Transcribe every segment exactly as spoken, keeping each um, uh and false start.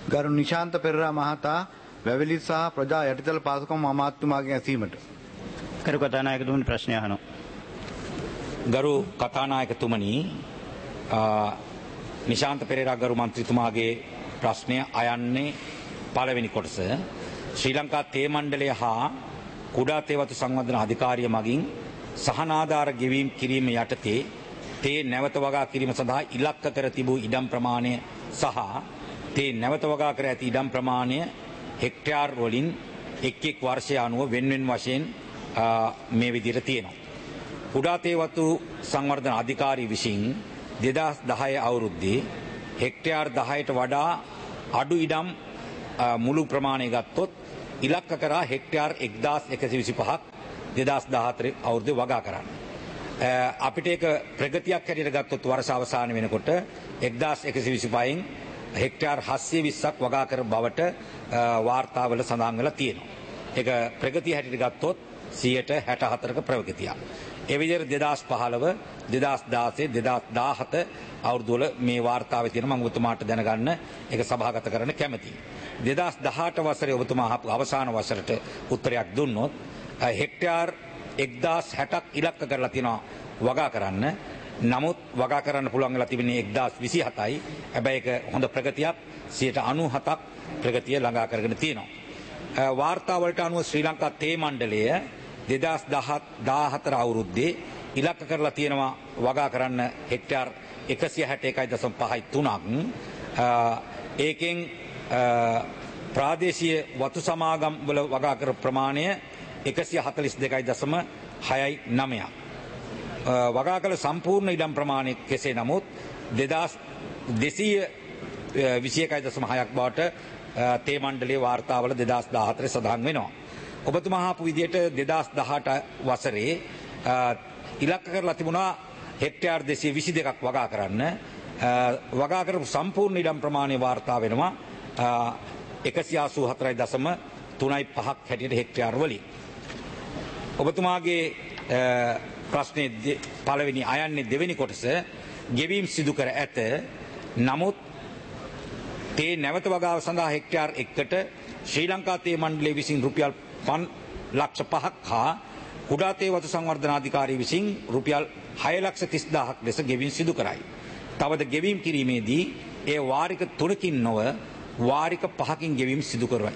ගරු නිශාන්ත පෙරේරා මහතා වැවිලි සහ ප්‍රජා යටිතල පාසුකම් අමාත්‍යතුමාගෙන් ඇසීමට. ගරු කතානායකතුමනි ප්‍රශ්නය අහනවා. ගරු කතානායකතුමනි නිශාන්ත පෙරේරා ගරු මන්ත්‍රීතුමාගේ ප්‍රශ්නය අයන්නේ පළවෙනි කොටස. ශ්‍රී ලංකා තේ මණ්ඩලය හා කුඩා තේ වතු සංවර්ධන අධිකාරිය මගින් සහනාධාර ගෙවීම් කිරීම යටතේ තේ නැවත වගා කිරීම සඳහා ඉලක්ක කර තිබූ ඉඩම් ප්‍රමාණය සහ තේ නැවත වගා කර ඇති ඉඩම් ප්‍රමාණය හෙක්ටයාර් වලින් එක් එක් වර්ෂය අනුව වෙන වෙන වශයෙන් මේ විදිහට තියෙනවා. කුඩා තේ වතු සංවර්ධන අධිකාරිය විසින් දෙදහස් දහය අවුරුද්දේ හෙක්ටයාර් දහයට වඩා අඩු ඉඩම් මුළු ප්‍රමාණය ගත්තොත් ඉලක්ක කරා හෙක්ටයාර් එක්දාස් එකසිය විසිපහක් දෙදහස් දහහතර අවුරුද්දේ වගා කරන්න. අපිට ඒක ප්‍රගතියක් හැටියට ගත්තොත් වර්ෂ අවසාන වෙනකොට එක්දාස් එකසිය විසිපහෙන් හෙක්ටයාර් හත්සිය විස්සක් වගා කර බවට වාර්තාවල සඳහන් වෙලා තියෙනවා. ඒක ප්‍රගතිය හැටියට ගත්තොත් සියයට හැට හතරක ප්‍රගතියක්. ඒ විදිහට දෙදහස් පහළව දෙදහස් දාසය දෙදහස් දාහත අවුරුදු වල මේ වාර්තාවේ තියෙන මම ඔබතුමාට දැනගන්න ඒක සභාගත කරන්න කැමැතියි. දෙදහස් දහඅට වසරේ ඔබතුමා අවසාන වසරට උත්තරයක් දුන්නොත් හෙක්ටයාර් එක්දාස් හැටක් ඉලක්ක කරලා තියෙනවා වගා කරන්න. නමුත් වගා කරන්න පුළුවන් වෙලා තිබෙන්නේ එක්දාස් විසිහතයි. හැබැයි ඒක හොඳ ප්‍රගතියක්. සියයට අනූහතක් ප්‍රගතිය ළඟා කරගෙන තියෙනවා. වාර්තා වලට අනුව ශ්‍රී ලංකා තේ මණ්ඩලය දෙදහස් දාහතර අවුරුද්දේ ඉලක්ක කරලා තියෙනවා වගා කරන්න හෙක්ටයාර් එකසිය හැට එකයි දශම පහයි තුනක්. ඒකෙන් ප්‍රාදේශීය වතු සමාගම් වල වගා කර ප්‍රමාණය එකසිය හතළිස් දෙකයි දශම හයයි නවයක්. වගා කළ සම්පූර්ණ ඉඩම් ප්‍රමාණය කෙසේ නමුත් දෙදහස් දෙසීය විසි එකයි දශම හයක් බවට තේ මණ්ඩලයේ වාර්තාවල දෙදහස් දාහතර සඳහන් වෙනවා. ඔබතුමා අහපු විදිහට දෙදහස් දහඅට වසරේ ඉලක්ක කරලා තිබුණා හෙක්ටයාර් දෙසිය විසි දෙකක් වගා කරන්න. වගා කරපු සම්පූර්ණ ඉඩම් ප්‍රමාණය වාර්තා වෙනවා එකසිය අසූ හතරයි දශම තුනයි පහක් හැටියට හෙක්ටයාර් වලින්. ඔබතුමාගේ ප්‍රශ්නයේ පළවෙනි අයන්නේ දෙවෙනි කොටස ගෙවීම් සිදු කර ඇත. නමුත් තේ නැවත වගාව සඳහා හෙක්ටයාර් එකකට ශ්‍රී ලංකා තේ මණ්ඩලය විසින් රුපියල් ලක්ෂ පහක් හා කුඩා තේ වතු සංවර්ධන අධිකාරිය විසින් රුපියල් හය ලක්ෂ තිස් දාහක් ලෙස ගෙවීම් සිදු කරයි. තවද ගෙවීම් කිරීමේදී ඒ වාරික තුනකින් නොව වාරික පහකින් ගෙවීම් සිදු කරවයි.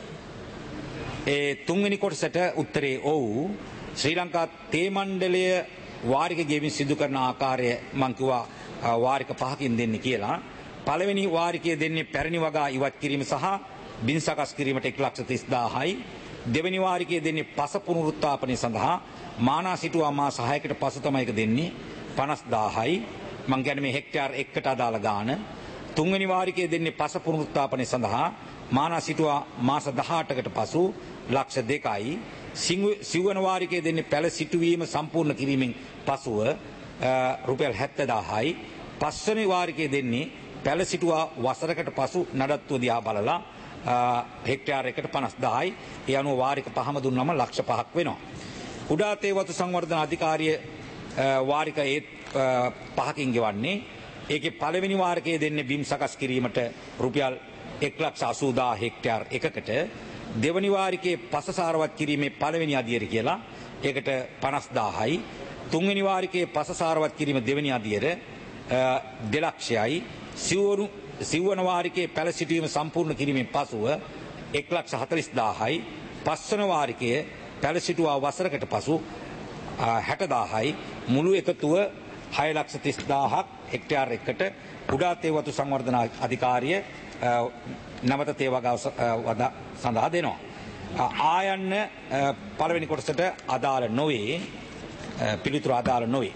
ඒ තුන්වෙනි කොටසට උත්තරේ ඔව්. ශ්‍රී ලංකා තේ මණ්ඩලය වාරික ගෙවීම් සිදු කරන ආකාරය මං කිව්වා වාරික පහකින් දෙන්නේ කියලා. පළවෙනි වාරිකය දෙන්නේ පැරණි වගා ඉවත් කිරීම සහ බින් සකස් කිරීමට එක් ලක්ෂ තිස් දාහයි. දෙවැනි වාරිකය දෙන්නේ පස පුනරුත්ථාපනය සඳහා මානා සිටුවා මාස හයකට පසු තමයි ඒක දෙන්නේ පනස් දාහයි. මං කියන්නේ මේ හෙක්ටයාර් එකකට අදාළ ගාන. තුන්වෙනි වාරිකය දෙන්නේ පස පුනරුත්ථාපනය සඳහා මානා සිටුවා මාස දහඅටකට පසු ලක්ෂ දෙකයි. සිව්වන වාරිකය දෙන්නේ පැල සිටුවීම සම්පූර්ණ කිරීමෙන් පසුව රුපියල් හැත්තෑ දාහයි. පස්වෙනි වාරිකය දෙන්නේ පැල සිටුවා වසරකට පසු නඩත්තුව දිහා බලලා හෙක්ටයාර් එකට පනස් දාහයි. ඒ අනුව වාරික පහම දුන්නම ලක්ෂ පහක් වෙනවා. කුඩා තේ වතු සංවර්ධන අධිකාරිය වාරික ඒත් පහකින් ගෙවන්නේ. ඒකේ පළවෙනි වාරිකයේ දෙන්නේ බිම් සකස් කිරීමට රුපියල් එක් ලක්ෂ අසූ දාහ හෙක්ටයාර් එකකට. දෙවැනි වාරිකයේ පස සාරවත් කිරීමේ පළවෙනි අදියර කියලා ඒකට පනස් දාහයි. තුන්වෙනි වාරිකයේ පස සාරවත් කිරීම දෙවෙනි අදියර දෙලක්ෂයයි. සිව්වනු සිව්වන වාරිකයේ පැල සිටුවීම සම්පූර්ණ කිරීමෙන් පසුව එක් ලක්ෂ හතළිස් දාහයි. පස්වන වාරිකයේ පැල සිටුවා වසරකට පසු හැට දාහයි. මුළු එකතුව හය ලක්ෂ තිස් දාහක් හෙක්ටයාර් එකකට කුඩා තේ වතු සංවර්ධන අධිකාරිය නැවත තේ වගාව සඳහා දෙනවා. ආයන්න පළවෙනි කොටසට අදාළ නොවේ. පිළිතුරු අදාළ නොවේ.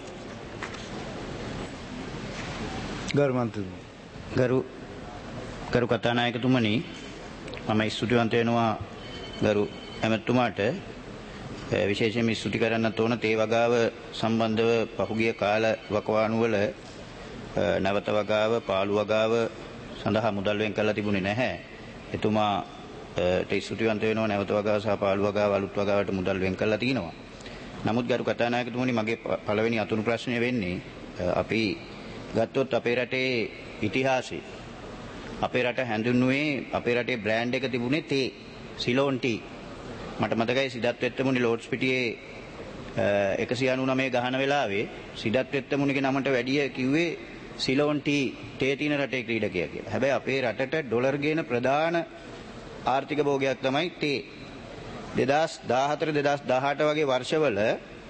ගරු මන්ත්‍රීතුමා ගරු ගරු කතානායකතුමනි මම ස්තුතිවන්ත වෙනවා ගරු ඇමතුමාට. විශේෂයෙන්ම ස්තුති කරන්නත් ඕන තේ වගාව සම්බන්ධව පහුගිය කාල වකවානුවල නැවත වගාව පාළු වගාව සඳහා මුදල් වෙන් කරලා තිබුණේ නැහැ. එතුමාට ස්තුතිවන්ත වෙනවා නැවත වගාව සහ පාළු වගාව අලුත් වගාවට මුදල් වෙන් කරලා තිනවා. නමුත් ගරු කතානායකතුමනි මගේ පළවෙනි අතුරු ප්‍රශ්නය වෙන්නේ අපි ගත්තොත් අපේ රටේ ඉතිහාසයේ අපේ රට හැඳින්වුවේ අපේ රටේ බ්‍රෑන්ඩ් එක තිබුණේ තේ සිලෝන් ටී. මට මතකයි සිදත් වෙත්තමුනි ලෝඩ්ස් පිටියේ එකසිය අනූනවය ගහන වෙලාවේ සිදත් වෙත්තමුනිගේ නමට වැඩිය කිව්වේ සිලෝන් ටී තේ තියෙන රටේ ක්‍රීඩකයා කියලා. හැබැයි අපේ රටට ඩොලර් ගේන ප්‍රධාන ආර්ථික භෝගයක් තමයි තේ. දෙදාස් දාහතර දෙදාස් දහඅට වගේ වර්ෂවල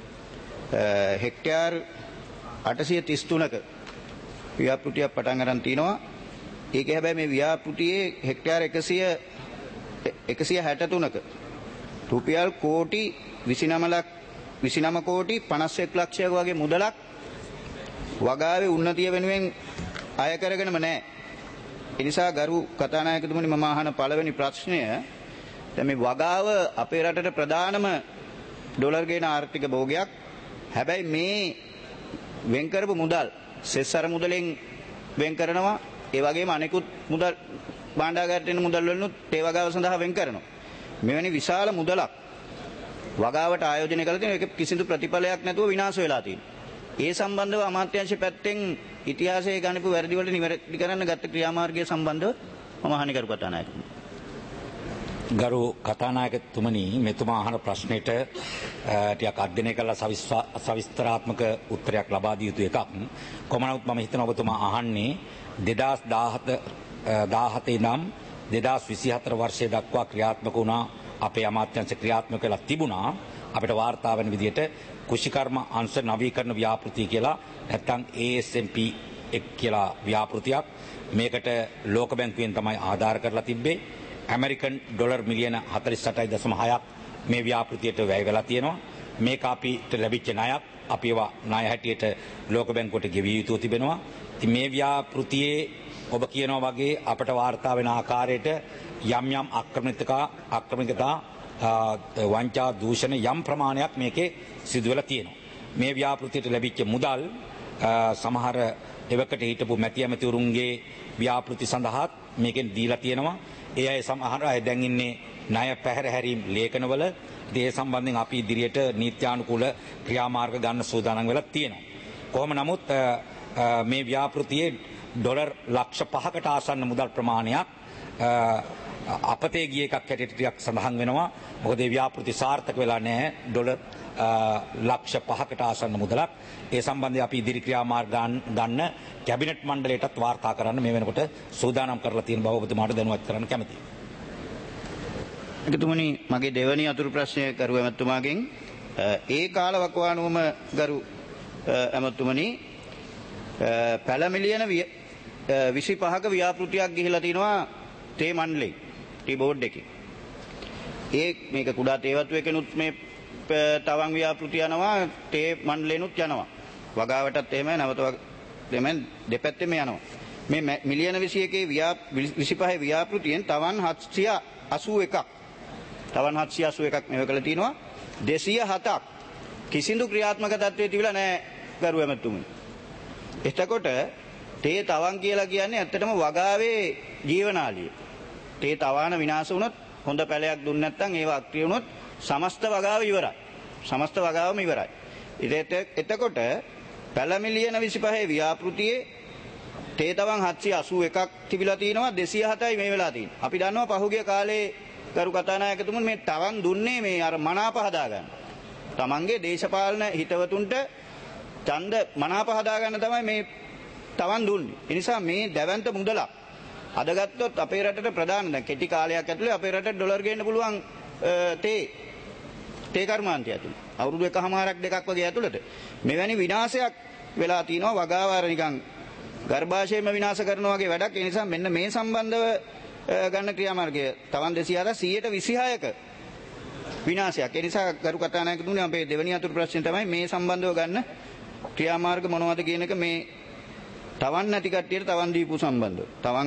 හෙක්ටයාර් අටසිය තිස් තුනක ව්‍යාපෘතියක් පටන් අරන් තිනවා. ඒක හැබැයි මේ ව්‍යාපෘතියේ හෙක්ටයාර් එකසිය එකසිය හැට තුනක රුපියල් කෝටි විසිනම කෝටි පනස් එක් ලක්ෂයක් වගේ මුදලක් වගාවේ උන්නතිය වෙනුවෙන් අය කරගෙනම නැහැ. ඒ නිසා ගරු කතානායකතුමනි මම අහන පළවෙනි ප්‍රශ්නය දැන් මේ වගාව අපේ රටට ප්‍රධානම ඩොලර් ගේන ආර්ථික භෝගයක්. හැබැයි මේ වෙන් කරපු මුදල් සෙස් අර මුදලෙන් වෙන් කරනවා. ඒ වගේම අනෙකුත් මුදල් භාණ්ඩාගාරයට එන මුදල් වලිනුත් ඒ වගාව සඳහා වෙන් කරනවා. මෙවැනි විශාල මුදලක් වගාවට ආයෝජනය කරලා තියෙන එක කිසිදු ප්‍රතිඵලයක් නැතුව විනාශ වෙලා තියෙනවා. ඒ සම්බන්ධව අමාත්‍යාංශ පැත්තෙන් ඉතිහාසයේ ගණිපු වැරදි වලට නිවැරදි කරන්න ගත්ත ක්‍රියාමාර්ගය සම්බන්ධව මම අහන්නේ කරු කතානායකතුමනි. ගරු කතානායකතුමනි මෙතුමා අහන ප්‍රශ්නෙට ටිකක් අධ්‍යයනය කරලා සවිස්තරාත්මක උත්තරයක් ලබා දිය යුතු එකක්. කොහොම නමුත් මම හිතනවා ඔබතුමා අහන්නේ දෙදාස් දාහත ඉඳන් දෙදාස් විසිහතර වර්ෂය දක්වා ක්‍රියාත්මක වුණා අපේ අමාත්‍යාංශ ක්‍රියාත්මක වෙලා තිබුණා අපිට වාර්තා වෙන විදිහට කුෂිකර්ම අංශ නවීකරණ ව්‍යාපෘතිය කියලා නැත්නම් A S M P එක් කියලා ව්‍යාපෘතියක් මේකට ලෝක බැංකුවෙන් තමයි ආධාර කරලා තිබ්බේ. ඇමරිකන් ඩොලර් මිලියන හතළිස් අටයි දශම හයක් මේ ව්‍යාපෘතියට වැය වෙලා තියෙනවා. මේක අපිට ලැබිච්ච ණයක් අපි ඒවා ණය හැටියට ලෝක බැංකුවට ගෙවිය යුතු තිබෙනවා. ඉතින් මේ ව්‍යාපෘතියේ ඔබ කියනවා වගේ අපට වාර්තා වෙන ආකාරයට යම් යම් ආක්‍රමණිකතා ආක්‍රමණිකතා වංචා දූෂණ යම් ප්‍රමාණයක් මේකේ සිදු වෙලා තියෙනවා. මේ ව්‍යාපෘතියට ලැබිච්ච මුදල් සමහර එවකට හිටපු මැති ඇමතිවරුන්ගේ ව්‍යාපෘති සඳහාත් මේකෙන් දීලා තියෙනවා. ඒ අය සමහර අය දැන් ඉන්නේ ණය පැහැර හැරීම් ලේඛනවල. ඒ සම්බන්ධයෙන් අපි ඉදිරියට නීත්‍යානුකූල ක්‍රියාමාර්ග ගන්න සූදානම් වෙලා තියෙනවා. කොහොම නමුත් මේ ව්‍යාපෘතියේ ඩොලර් ලක්ෂ පහකට ආසන්න මුදල් ප්‍රමාණයක් අපතේ ගිය එකක් හැටියට ටිකක් සඳහන් වෙනවා. මොකද ඒ ව්‍යාපෘති සාර්ථක වෙලා නැහැ. ඩොලර් ලක්ෂ පහකට ආසන්න මුදලක්. ඒ සම්බන්ධයෙන් අපි ඉදිරි ක්‍රියාමාර්ග ගන්න කැබිනට් මණ්ඩලයටත් වාර්තා කරන්න මේ වෙනකොට සූදානම් කරලා තියෙන බව ඔබතුමාට දැනුවත් කරන්න කැමතියි. එකතුමනි මගේ දෙවැනි අතුරු ප්‍රශ්නය කරු ඇමතුමාගෙන් ඒ කාල වකවානුවම ගරු ඇමතුමනි පැල මිලියන විසි පහක ව්‍යාපෘතියක් ගිහිලා තිනවා තේ මණ්ඩලේ ටී බෝඩ් එකේ. ඒ මේක කුඩා තේවත්ව එකනුත් මේ තවන් ව්‍යාපෘති යනවා තේ මණ්ඩලේනුත් යනවා. වගාවටත් එහෙමයි නැවත දෙමෙන් දෙපැත්තෙම යනවා. මේ මිලියන විසි එකේ විසි පහේ ව්‍යාපෘතියෙන් තවන් හත්සිය අසූ එකක් තවන් හත්සිය අසූ එකක් මේව කළ තිනවා. දෙසිය හතක් කිසිදු ක්‍රියාත්මක තත්ත්වයේ තිබිලා නැහැ ගරු ඇමතුමනි. එතකොට තේ තවන් කියලා කියන්නේ ඇත්තටම වගාවේ ජීවනාලිය. තේ තවාන විනාශ වුණොත් හොඳ පැලයක් දුන්නේ නැත්නම් ඒව අක්‍රිය වුණොත් සමස්ත වගාව ඉවරයි. සමස්ත වගාවම ඉවරයි. එතකොට පැල මිලියන විසි පහේ ව්‍යාපෘතියේ තේ තවන් හත්සිය අසූ එකක් තිබිලා තිනවා. දෙසිය හතයි මේ වෙලා තියෙන්නේ. අපි දන්නවා පහුගිය කාලේ ගරු කතානායකතුමන් මේ තවන් දුන්නේ මේ අර මනාප හදා ගන්න. තමන්ගේ දේශපාලන හිතවතුන්ට ඡන්ද මනාප හදා ගන්න තමයි මේ තවන් දුන්නේ. ඒ නිසා මේ දැවැන්ත මුදලක් අද ගත්තොත් අපේ රටට ප්‍රධාන දැන් කෙටි කාලයක් ඇතුලේ අපේ රටට ඩොලර් ගේන්න පුළුවන් තේ තේ කර්මාන්තය ඇතුලේ අවුරුදු එකහමාරක් දෙකක් වගේ ඇතුළත මෙවැනි විනාශයක් වෙලා තිනවා. වගාව අර නිකන් ගර්භාෂයම විනාශ කරනවා වගේ වැඩක්. ඒ නිසා මෙන්න මේ සම්බන්ධව ගන්න ක්‍රියාමාර්ගය තවන් දෙසිය හත සියයට විසිහයක විනාශයක්. ඒ නිසා ගරු කතානායකතුමනි අපේ දෙවෙනි අතුරු ප්‍රශ්නේ තමයි මේ සම්බන්ධව ගන්න ක්‍රියාමාර්ග මොනවද කියන එක මේ තවන් නැති කට්ටියට තවන් දීපු සම්බන්ධව. තවන්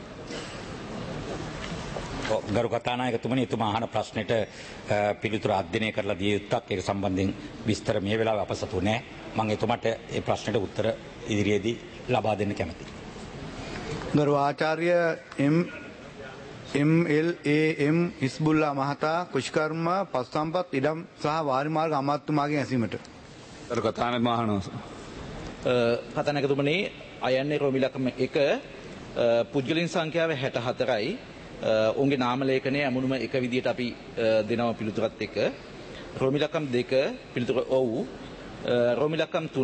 ගරු කතානායකතුමනි එතුමා අහන ප්‍රශ්නෙට පිළිතුර අධ්‍යයනය කරලා දිය යුත්තක්. ඒක සම්බන්ධයෙන් විස්තර මේ වෙලාවේ අපසතු නැහැ. මම එතුමාට ඒ ප්‍රශ්නෙට උත්තර ඉදිරියේදී ලබා දෙන්න කැමතියි. ගරු ආචාර්ය එම් එම් එල් ඒ එම් හිස්බුල්ලා මහතා කුෂ්කර්ම පස් සම්පත් ඉඩම් සහ වාරිමාර්ග අමාත්‍යතුමාගෙන් ඇසීමට. ගරු කතානායක මහණවස කතානායකතුමනි අයන්නේ රෝමිලකම එක පුද්ගලින් සංඛ්‍යාව හැට හතරයි. ඔවුන්ගේ නාම ලේඛනයේ අමුණුම එක විදියට අපි දෙනවා පිළිතුරත් එක්ක. රෝමි ලකම් දෙක පිළිතුර ඔව්. රෝමි ලකම් තුන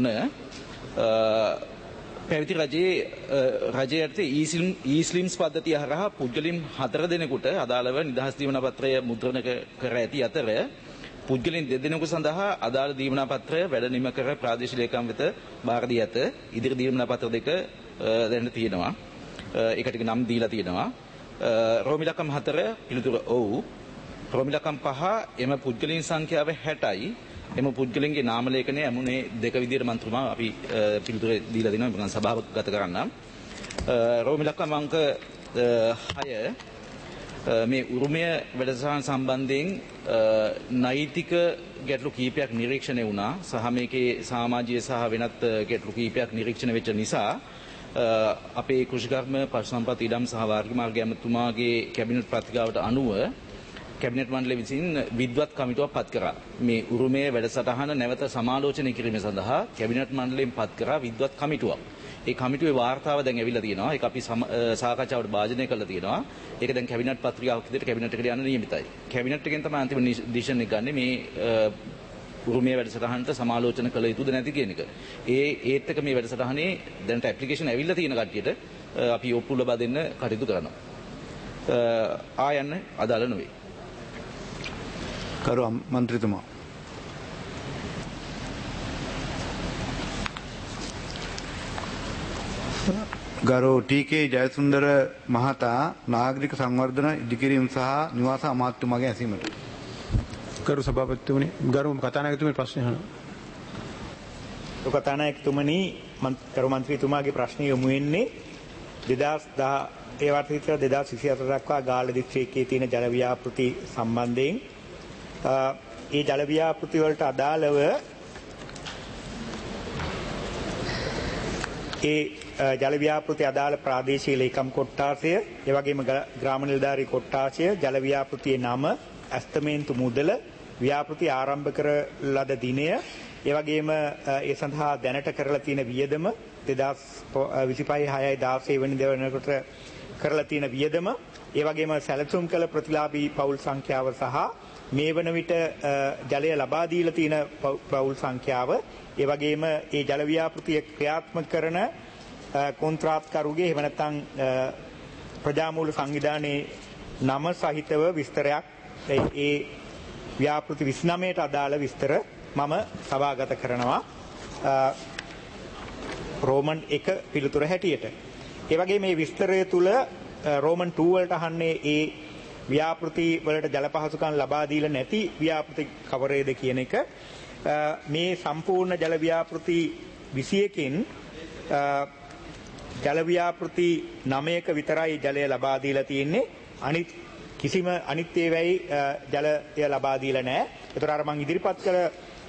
පැවිදි රජයේ රජයේ යටතේ ඊස්ලිම්ස් පද්ධතිය හරහා පුද්ගලින් හතර දෙනෙකුට අදාළව නිදහස් දීමනා පත්‍රය මුද්‍රණය කර ඇති අතර පුද්ගලින් දෙදෙනෙකු සඳහා අදාළ දීමනා පත්‍රය වැඩ නිම කර ප්‍රාදේශීය ලේකම් වෙත බාර දී ඇත. ඉදිරි දීමනා පත්‍ර දෙක දැන් තියෙනවා. ඒකට නම් දීලා තියෙනවා. රෝමි ලකම් හතර පිළිතුර ඔව්. රෝමි ලකම් පහ එම පුද්ගලින් සංඛ්‍යාව හැටයි. එම පුද්ගලයන්ගේ නාම ලේඛනයේ අමුනේ දෙක විදියට මන්ත්‍රමා අපි පිළිතුර දීලා දෙනවා මම සභාව ගත කරන්නම්. රෝමි ලකම් අංක හය මේ උරුමය වැඩසටහන සම්බන්ධයෙන් නෛතික ගැටලු කීපයක් නිරීක්ෂණය වුණා. සහ මේකේ සමාජීය සහ වෙනත් ගැටලු කීපයක් නිරීක්ෂණය වෙච්ච නිසා අපේ කෘෂිකර්ම පශු සම්පත් ඉඩම් සහ වාර්ගික මාර්ග ඇමතුමාගේ කැබිනට් ප්‍රතිගාවට අනුව කැබිනට් මණ්ඩලය විසින් විද්වත් කමිටුවක් පත් කරා. මේ උරුමයේ වැඩසටහන නැවත සමාලෝචනය කිරීම සඳහා කැබිනට් මණ්ඩලයෙන් පත් කරා විද්වත් කමිටුවක්. ඒ කමිටුවේ වාර්තාව දැන් ඇවිල්ලා තියෙනවා. ඒක අපි සාකච්ඡාවට භාජනය කරලා තියෙනවා. ඒක දැන් කැබිනට් පත්‍රිකාවක් විදිහට කැබිනට් එකට යන්න නියමිතයි. කැබිනට් එකෙන් තමයි අන්තිම ඩිසිෂන් එක ගන්න මේ උරුමයේ වැඩසටහනට සමාලෝචන කළ යුතුද නැති කියන එක. ඒ ඒත් එක මේ වැඩසටහනේ දැනට ඇප්ලිකේෂන් ඇවිල්ලා තියෙන කට්ටියට අපි ඔප්පු ලබා දෙන්න කටයුතු කරනවා. ආයන්න අදාළ නොවේ. කරු මන්ත්‍රීතුමා ගරු ටී.කේ. ජයසුන්දර මහතා නාගරික සංවර්ධන ඉදිකිරීම සහ නිවාස අමාත්‍යතුමාගේ ඇසීමට. ගරු සභාපතිතුමනි ගරු කතානායකතුමනි ප්‍රශ්නය අහනවා. කතානායකතුමනි ගරු මන්ත්‍රීතුමාගේ ප්‍රශ්නය යොමු වෙන්නේ දෙදහස් දහ ඒ වර්ෂ දෙදහස් විසිහතර දක්වා ගාල්ල දිස්ත්‍රික්කයේ තියෙන ජල ව්‍යාපෘති සම්බන්ධයෙන් ඒ ජල ව්‍යාපෘති වලට අදාළව ඒ ජල ව්‍යාපෘති අදාළ ප්‍රාදේශීය ලේකම් කොට්ටාසය, ඒ වගේම ග්‍රාම නිලධාරී කොට්ටාසය, ජල ව්‍යාපෘතියේ නම, ඇස්තමේන්තු මුදල, ව්‍යාපෘති ආරම්භ කර ලද දිනය, ඒ වගේම ඒ සඳහා දැනට කරලා තියෙන වියදම දෙදහස් විසිපහ හයයි දාසය වෙනිදා වෙනකොට කරලා තියෙන වියදම, ඒ වගේම සැලසුම් කළ ප්‍රතිලාභී පවුල් සංඛ්‍යාව සහ මේ වන විට ජලය ලබා දීලා තියෙන පවුල් සංඛ්‍යාව, ඒ වගේම ඒ ජල ව්‍යාපෘතිය ක්‍රියාත්මක කරන කොන්ත්‍රාත්කරුගේ එහෙම නැත්නම් ප්‍රජාමූල සංවිධානයේ නම සහිතව විස්තරයක් ඒ ව්‍යාපෘති විසිනමයට අදාළ විස්තර මම සභාගත කරනවා රෝමන් එක පිළිතුර හැටියට. ඒ වගේ මේ විස්තරය තුල රෝමන් two වලට අහන්නේ ඒ ව්‍යාපෘති වලට ජල පහසුකම් ලබා දීලා නැති ව්‍යාපෘති කවරේද කියන එක. මේ සම්පූර්ණ ජල ව්‍යාපෘති විසි එකෙන් ජල ව්‍යාපෘති නවයක විතරයි ජලය ලබා දීලා තියෙන්නේ. අනිත් කිසිම අනිත් ඒවායි ජලය ලබා දීලා නැහැ. ඒතර අර මම ඉදිරිපත් කළ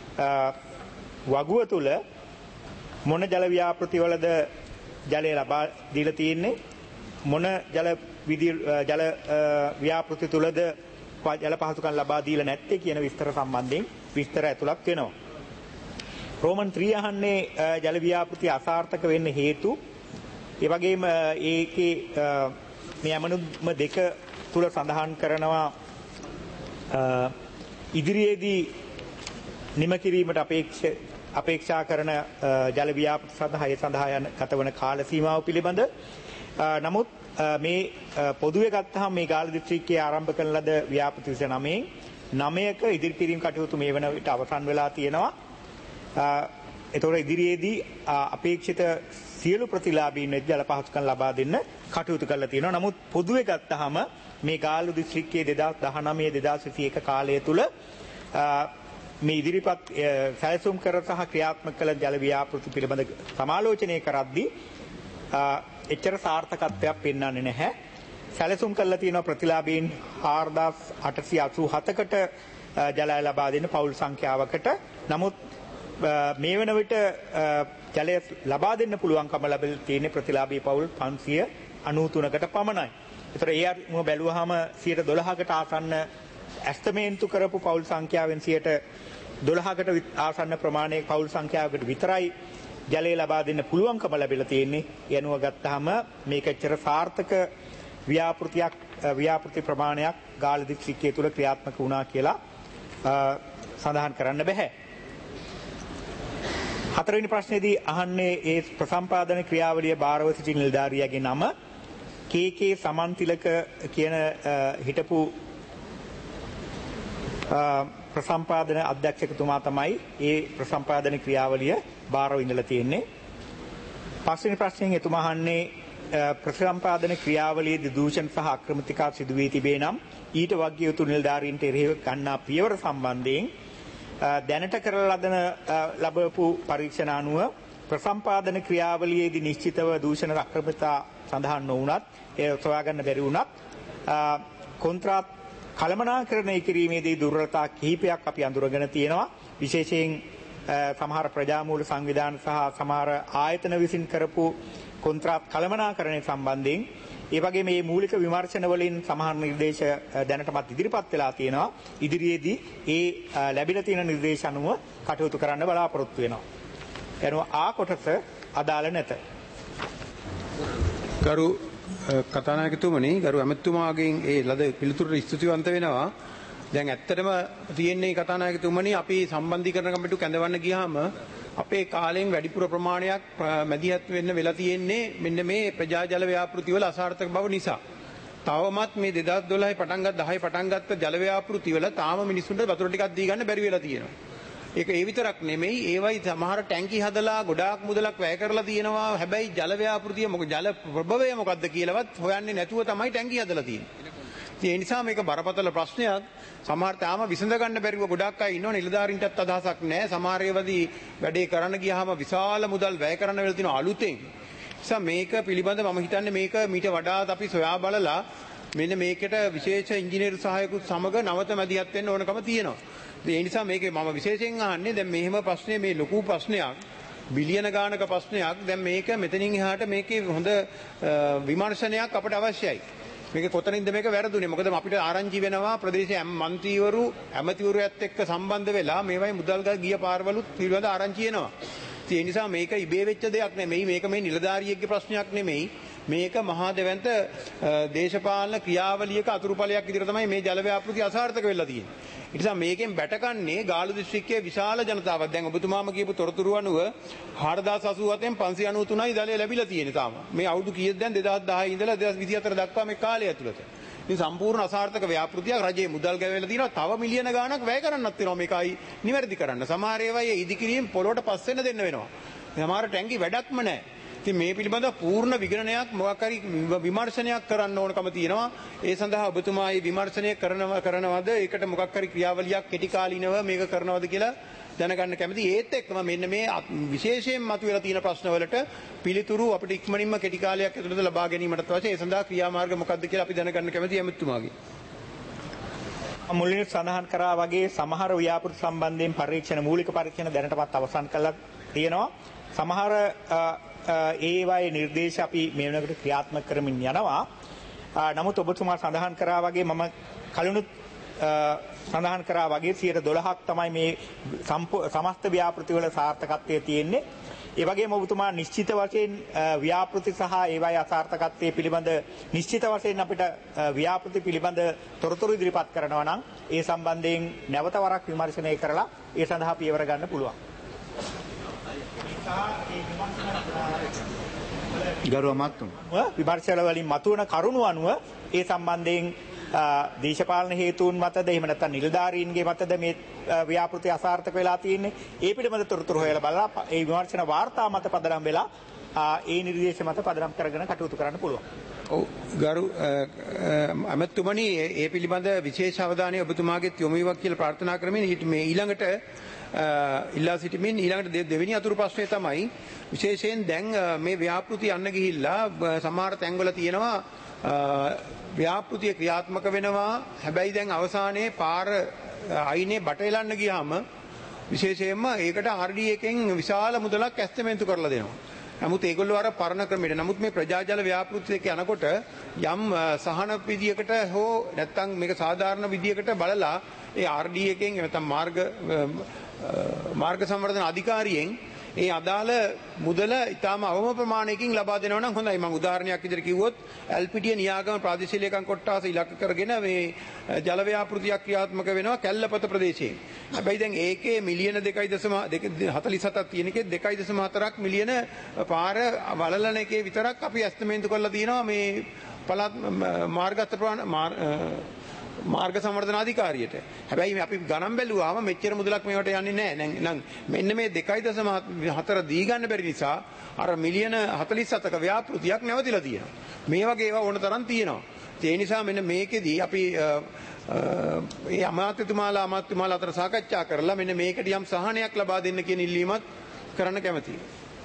වගුව තුල මොන ජල ව්‍යාපෘති වලද ජලය ලබා දීලා තියෙන්නේ, මොන ජල විදි ජල ව්‍යාපෘති තුලද ජල පහසුකම් ලබා දීලා නැත්තේ කියන විස්තර සම්බන්ධයෙන් විස්තර ඇතුළත් වෙනවා. රෝමන් three අහන්නේ ජල ව්‍යාපෘති අසාර්ථක වෙන්න හේතු, ඒ වගේම ඒකේ මේ අමනුම දෙක තුල සඳහන් කරනවා ඉදිරියේදී නිම කිරීමට අපේක්ෂ අපේක්ෂා කරන ජල ව්‍යාපෘති සඳහා ඒ සඳහා යන ගතවන කාල සීමාව පිළිබඳ. නමුත් මේ පොදුවේ ගත්තහම මේ ගාල්ල දිස්ත්‍රික්කයේ ආරම්භ කරන ලද ව්‍යාපෘති විසිනමයෙන් නවයක ඉදිරි කිරීම කටයුතු මේ වන විට අවසන් වෙලා තියෙනවා. ඒතකොට ඉදිරියේදී අපේක්ෂිත සියලු ප්‍රතිලාභීන් වෙද්දී ජල පහසුකම් ලබා දෙන්න කටයුතු කරලා තියෙනවා. නමුත් පොදුවේ ගත්තහම මේ ගාල්ල දිස්ත්‍රික්කයේ දෙදහස් දහනවය දෙදහස් විසි එක කාලය තුල මේ ඉදිරිපත් සැලසුම් කර සහ ක්‍රියාත්මක කළ ජල ව්‍යාපෘති පිළිබඳ සමාලෝචනය කරද්දී එච්චර සාර්ථකත්වයක් පෙන්වන්නේ නැහැ. සැලසුම් කරලා තියෙන ප්‍රතිලාභීන් හාරදාස් අටසිය අසූ හතකට ජලය ලබා දෙන පවුල් සංඛ්‍යාවකට. නමුත් මේ වන විට ජලය ලබා දෙන්න පුළුවන්කම ලැබෙලා තියෙන ප්‍රතිලාභී පවුල් පන්සිය අනූ තුනකට පමණයි. ඒතර ඒ අනුව බැලුවාම සියයට දොළහකට ආසන්න ඇස්තමේන්තු කරපු පවුල් සංඛ්‍යාවෙන් සියයට දොළහකට ආසන්න ප්‍රමාණයක පවුල් සංඛ්‍යාවකට විතරයි ජලය ලබා දෙන්න පුළුවන්කම ලැබිලා තියෙන්නේ. ඒ අනුව ගත්තාම මේක ඇත්තට සාර්ථක ව්‍යාපෘතියක් ව්‍යාපෘති ප්‍රමාණයක් ගාල්ල දිස්ත්‍රික්කයේ තුල ක්‍රියාත්මක වුණා කියලා සඳහන් කරන්න බෑ. හතරවෙනි ප්‍රශ්නේදී අහන්නේ ඒ ප්‍රසම්පාදන ක්‍රියාවලිය භාරව සිටි නිලධාරියාගේ නම කේ.කේ. සමන්තිලක කියන හිටපු ප්‍රසම්පාදන අධ්‍යක්ෂකතුමා තමයි ඒ ප්‍රසම්පාදන ක්‍රියාවලිය භාරව ඉඳලා තියෙන්නේ. පස්වෙනි ප්‍රශ්නයෙන් එතුමා අහන්නේ ප්‍රසම්පාදන ක්‍රියාවලියේදී දූෂණ සහ අක්‍රමිකතා සිදු වී තිබේ නම් ඊට වගකිය යුතු නිලධාරීන්ට එරෙහිව ගන්නා පියවර සම්බන්ධයෙන් දැනට කරලා ලබන ලැබපු පරීක්ෂණ අනුව ප්‍රසම්පාදන ක්‍රියාවලියේදී නිශ්චිතව දූෂණ අක්‍රමිකතා සඳහන් නොවුනත් ඒ සොයා ගන්න බැරි වුණත් කොන්ත්‍රාත් කළමනාකරණය කිරීමේදී දුර්වලතා කිහිපයක් අපි අඳුරගෙන තියෙනවා. විශේෂයෙන් සමහර ප්‍රජාමූල සංවිධාන සහ සමහර ආයතන විසින් කරපු කොන්ත්‍රාත් කළමනාකරණය සම්බන්ධයෙන් ඒ වගේ මේ මූලික විමර්ශන වලින් සමහර නිර්දේශ දැනටමත් ඉදිරිපත් වෙලා තියෙනවා. ඉදිරියේදී ඒ ලැබිලා තියෙන නිර්දේශ අනුව කටයුතු කරන්න බලාපොරොත්තු වෙනවා. එනවා ආ කොටස අදාළ නැත. ගරු කතානායකතුමනි, ගරු ඇමතුමාගෙන් ඒ ලද පිළිතුරට ස්තුතිවන්ත වෙනවා. දැන් ඇත්තටම තියෙන්නේ කතානායකතුමනි අපි සම්බන්ධීකරණ කමිටු කැඳවන්න ගියාම අපේ කාලයෙන් වැඩිපුර ප්‍රමාණයක් මැදිහත් වෙන්න වෙලා තියෙන්නේ මෙන්න මේ ප්‍රජා ජල ව්‍යාපෘති වල අසාර්ථක බව නිසා. තවමත් මේ දෙදාස් දොළහේ පටන් ගත්ත දහයේ පටන් ගත්ත ජල ව්‍යාපෘති වල තාම මිනිස්සුන්ට වතුර ටිකක් දී ගන්න බැරි වෙලා තියෙනවා. ඒක ඒ විතරක් නෙමෙයි, ඒවයි සමහර ටැංකි හදලා ගොඩාක් මුදලක් වැය කරලා තියෙනවා. හැබැයි ජල ව්‍යාපෘතිය මොකද ජල ප්‍රභවය මොකද්ද කියලාවත් හොයන්නේ නැතුව තමයි ටැංකි හදලා තියෙන්නේ. ඒ නිසා මේක බරපතල ප්‍රශ්නයක්. සමහර තාම විසඳ ගන්න බැරිව ගොඩක් අය ඉන්නව. නිලධාරීන්ටත් අදහසක් නැහැ. සමහර ඒවාදී වැඩේ කරන්න ගියාම විශාල මුදල් වැය කරන්න වෙලා තියෙනවා අලුතෙන්. නිසා මේක පිළිබඳ මම හිතන්නේ මේක මීට වඩාත් අපි සොයා බලලා මෙන්න මේකට විශේෂ ඉංජිනේරු සහායකුත් සමග නවත මැදිහත් වෙන්න ඕනකම තියෙනවා. ඒ නිසා මේකේ මම විශේෂයෙන් අහන්නේ දැන් මෙහෙම ප්‍රශ්නේ මේ ලොකු ප්‍රශ්නයක් බිලියන ගානක ප්‍රශ්නයක්. දැන් මේක මෙතනින් එහාට මේකේ හොඳ විමර්ශනයක් අපට අවශ්‍යයි. මේක කොතනින්ද මේක වැරදුනේ? මොකද අපිට ආරංචි වෙනවා ප්‍රදේශයේ මන්ත්‍රීවරු ඇමතිවරුත් එක්ක සම්බන්ධ වෙලා මේවයි මුදල් ගිය පාරවලුත් පිළිබඳ ආරංචි එනවා. ඒ නිසා මේක ඉබේ වෙච්ච දෙයක් නෙමෙයි. මේක මේ නිලධාරියෙක්ගේ ප්‍රශ්නයක් නෙමෙයි. මේක මහා දෙවන්ත දේශපාලන ක්‍රියාවලියක අතුරුඵලයක් විදිහට තමයි මේ ජල ව්‍යාපෘති අසාර්ථක වෙලා තියෙන්නේ. ඒ නිසා මේකෙන් බැටකන්නේ ගාලු දිස්ත්‍රික්කයේ විශාල ජනතාවක්. දැන් ඔබතුමාම කියපු තොරතුරු අනුව හාරදාස් අසූ හතෙන් පන්සිය අනූ තුනයි ජලය ලැබිලා තියෙන්නේ තාම. මේ අවුරුදු කීයද දැන් දෙදාස් දහය ඉඳලා දෙදාස් විසිහතර දක්වා මේ කාලය ඇතුළත. ඉතින් සම්පූර්ණ අසාර්ථක ව්‍යාපෘතියක් රජයේ මුදල් ගැවවිලා තියෙනවා. තව මිලියන ගාණක් වැය කරන්නත් වෙනවා මේකයි නිවැරදි කරන්න. සමහර ඒවා ඒ ඉදිකිරීම පොළොවට පස් වෙන්න දෙන්න වෙනවා. සමහර ටැංකි වැඩක්ම නැහැ. ඉතින් මේ පිළිබඳව පූර්ණ විගණනයක් මොකක් හරි විමර්ශනයක් කරන්න ඕනකම තියෙනවා. ඒ සඳහා ඔබතුමා මේ විමර්ශනය කරනවා කරනවද? ඒකට මොකක් හරි ක්‍රියාවලියක් කෙටි කාලිනව මේක කරනවද කියලා දැනගන්න කැමතියි. ඒත් එක්කම මෙන්න මේ විශේෂයෙන් මතුවලා තියෙන ප්‍රශ්නවලට පිළිතුරු අපිට ඉක්මනින්ම කෙටි කාලයක් ඇතුළත ලබා ගැනීමට අවශ්‍ය. ඒ සඳහා ක්‍රියාමාර්ග මොකක්ද කියලා අපි දැනගන්න කැමතියි ඇමතුමාගේ. මුලින් සඳහන් කරා වගේ සමහර ව්‍යාපෘති සම්බන්ධයෙන් පරීක්ෂණ මූලික පරීක්ෂණ දැනටමත් අවසන් කළා තියෙනවා. සමහර ඒවායේ නිර්දේශ අපි මේ වෙනකොට ක්‍රියාත්මක කරමින් යනවා. නමුත් ඔබතුමා සඳහන් කරා වගේ මම කලිනුත් සඳහන් කරා වගේ සියයට දොළහක් තමයි මේ සමස්ත ව්‍යාපෘති වල සාර්ථකත්වය තියෙන්නේ. ඒ වගේම ඔබතුමා නිශ්චිත වශයෙන් ව්‍යාපෘති සහ ඒවායේ අසාර්ථකත්වයේ පිළිබඳ නිශ්චිත වශයෙන් අපිට ව්‍යාපෘති පිළිබඳ තොරතුරු ඉදිරිපත් කරනවා නම් ඒ සම්බන්ධයෙන් නැවත වරක් විමර්ශනය කරලා ඒ සඳහා පියවර ගන්න පුළුවන්. ගරු අමාත්‍යතුමා විමර්ශන වලින් මතුවන කරුණු අනුව ඒ සම්බන්ධයෙන් දේශපාලන හේතුන් මතද එහෙම නැත්නම් නිලධාරීන්ගේ මතද මේ ව්‍යාපෘති අසාර්ථක වෙලා තියෙන්නේ. ඒ පිළිබඳ තොරතුරු හොයලා බලලා ඒ විමර්ශන වාර්තා මත පදනම් වෙලා ඒ නිර්දේශ මත පදනම් කරගෙන කටයුතු කරන්න පුළුවන්. ඔව් ගරු අමාත්‍යතුමනි ඒ පිළිබඳ විශේෂ අවධානය ඔබතුමාගේ යොමු වේවා කියලා ප්‍රාර්ථනා කරමින් මේ ඊළඟට ඉල්ලා සිටිමින් ඊළඟට දෙවෙනි අතුරු ප්‍රශ්නය තමයි විශේෂයෙන් දැන් මේ ව්‍යාපෘති යන්න ගිහිල්ලා සමහර තැන්වල තියෙනවා ව්‍යාපෘතිය ක්‍රියාත්මක වෙනවා. හැබැයි දැන් අවසානයේ පාර අයිනේ බටෙලන්න ගියාම විශේෂයෙන්ම ඒකට ආර් ඩී එකෙන් විශාල මුදලක් ඇස්තමේන්තු කරලා දෙනවා. නමුත් ඒගොල්ලෝ අර පරණ ක්‍රමයට නමුත් මේ ප්‍රජාජල ව්‍යාපෘතියක යනකොට යම් සහන විදියකට හෝ නැත්නම් මේක සාධාරණ විදියකට බලලා ඒ ආර් ඩී එකෙන් නැත්නම් මාර්ග මාර්ග සංවර්ධන අධිකාරියෙන් ඒ අදාළ මුදල ඉතාම අවම ප්‍රමාණයකින් ලබා දෙනවා නම් හොඳයි. මම උදාහරණයක් විදිහට කිව්වොත් ඇල්පිටිය නියාගම ප්‍රාදේශීය ලේකම් කොට්ටාස ඉලක්ක කරගෙන මේ ජල ව්‍යාපෘතියක් ක්‍රියාත්මක වෙනවා කැල්ලපත ප්‍රදේශයේ. හැබැයි දැන් ඒකේ මිලියන දෙකයි දශම හතළිස් හතක් තියෙන එකේ දෙකයි දශම හතරක් මිලියන පාර වලලන එකේ විතරක් අපි ඇස්තමේන්තු කරලා තියෙනවා මේ පළාත් මාර්ගස්ථ ප්‍රමාණ මාර්ග සංවර්ධන අධිකාරියට. හැබැයි අපි ගණන් බැලුවාම මෙච්චර මුදලක් මේවට යන්නේ නැහැ. නම් මෙන්න මේ දෙකයි දශම හතර දී ගන්න බැරි නිසා අර මිලියන හතළිස් හතක ව්‍යාපෘතියක් නැවතිලා තියෙනවා. මේ වගේ ඒවා ඕන තරම් තියෙනවා. ඒ නිසා මෙන්න මේකෙදී අපි ඒ අමාත්‍යතුමාලා අමාත්‍යතුමාලා අතර සාකච්ඡා කරලා මෙන්න මේකට යම් සහනයක් ලබා දෙන්න කියන ඉල්ලීමත් කරන්න කැමතියි.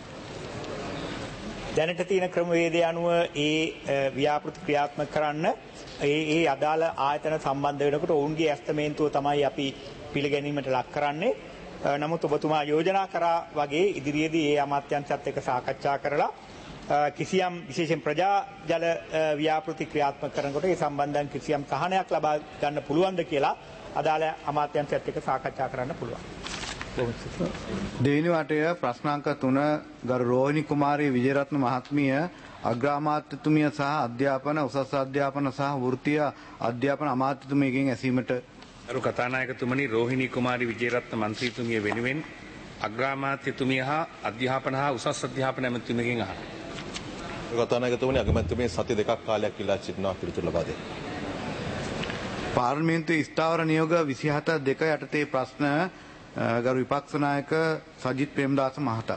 දැනට තියෙන ක්‍රමවේදය අනුව ඒ ව්‍යාපෘති ක්‍රියාත්මක කරන්න ඒ ඒ අදාළ ආයතන සම්බන්ධ වෙනකොට ඔවුන්ගේ ඇස්තමේන්තුව තමයි අපි පිළිගැනීමට ලක් කරන්නේ. නමුත් ඔබතුමා යෝජනා කරා වගේ ඉදිරියේදී ඒ අමාත්‍යංශත් එක්ක සාකච්ඡා කරලා කිසියම් විශේෂයෙන් ප්‍රජා ජල ව්‍යාපෘති ක්‍රියාත්මක කරනකොට ඒ සම්බන්ධයෙන් කිසියම් සහනයක් ලබා ගන්න පුළුවන්ද කියලා අදාළ අමාත්‍යංශත් එක්ක සාකච්ඡා කරන්න පුළුවන්. දෙවෙනි වටය ප්‍රශ්නාංක තුන ගරු රෝහිණී කුමාරී විජේරත්න මහත්මිය අග්‍රාමාත්‍යතුමිය සහ අධ්‍යාපන උසස් අධ්‍යාපන සහ වෘත්තීය අධ්‍යාපන අමාත්‍යතුමියගෙන් ඇසීමට ගරු කතානායකතුමනි රෝහිණී කුමාරී විජේරත්න මන්ත්‍රීතුමිය වෙනුවෙන් අග්‍රාමාත්‍යතුමිය හා අධ්‍යාපන හා උසස් අධ්‍යාපන ඇමතිතුමියගෙන් අහනවා. කතානායකතුමනි අගමැතිතුමිය සති දෙකක් කාලයක් ඉල්ලා සිටිනවා පිළිතුරු ලබා දෙන්න. පාර්ලිමේන්තුවේ ස්ථාවර නියෝග විසිහත දෙක යටතේ ප්‍රශ්න ගරු විපක්ෂ නායක සජිත් ප්‍රේමදාස මහතා.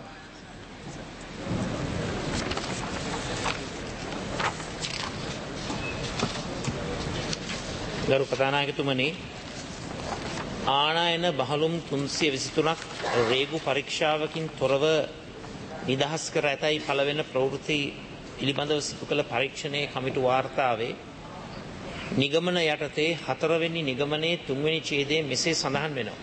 ගරු කතානායකතුමනි ආනයන බහලුම් තුන්සිය විසිතුනක් රේගු පරීක්ෂාවකින් තොරව නිදහස් කර ඇතැයි පළවෙන ප්‍රවෘත්ති පිළිබඳව සිදු කළ පරීක්ෂණයේ කමිටු වාර්තාවේ නිගමන යටතේ හතරවෙනි නිගමනයේ තුන්වෙනි ඡේදයේ මෙසේ සඳහන් වෙනවා.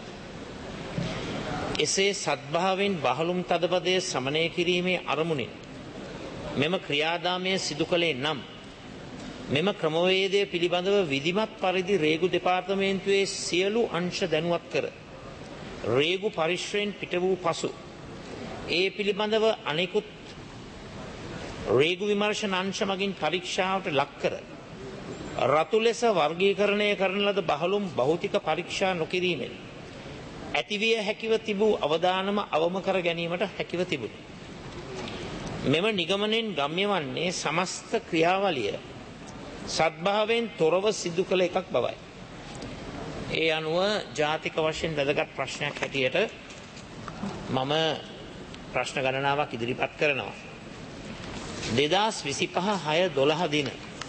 එසේ සත්භාවයෙන් බහලුම් තදබදය සමනය කිරීමේ අරමුණින් මෙම ක්‍රියාදාමය සිදු කළේ නම් මෙම ක්‍රමවේදය පිළිබඳව විධිමත් පරිදි රේගු දෙපාර්තමේන්තුවේ සියලු අංශ දැනුවත් කර රේගු පරිශ්‍රයෙන් පිට වූ පසු ඒ පිළිබඳව අනෙකුත් රේගු විමර්ශන අංශ මගින් පරීක්ෂාවට ලක් කර රතු ලෙස වර්ගීකරණය කරන ලද බහලුම් භෞතික පරීක්ෂා නොකිරීමෙන් ඇතිවිය හැකිව තිබූ අවදානම අවම කර ගැනීමට හැකිව තිබුණි. මෙම නිගමනයෙන් ගම්‍ය වන්නේ සමස්ත ක්‍රියාවලිය සත්භාවයෙන් තොරව සිදු කළ එකක් බවයි. ඒ අනුව ජාතික වශයෙන් වැදගත් ප්‍රශ්නයක් හැටියට මම ප්‍රශ්න ගණනාවක් ඉදිරිපත් කරනවා. දෙදහස් විසිපහ හය දොළහ දින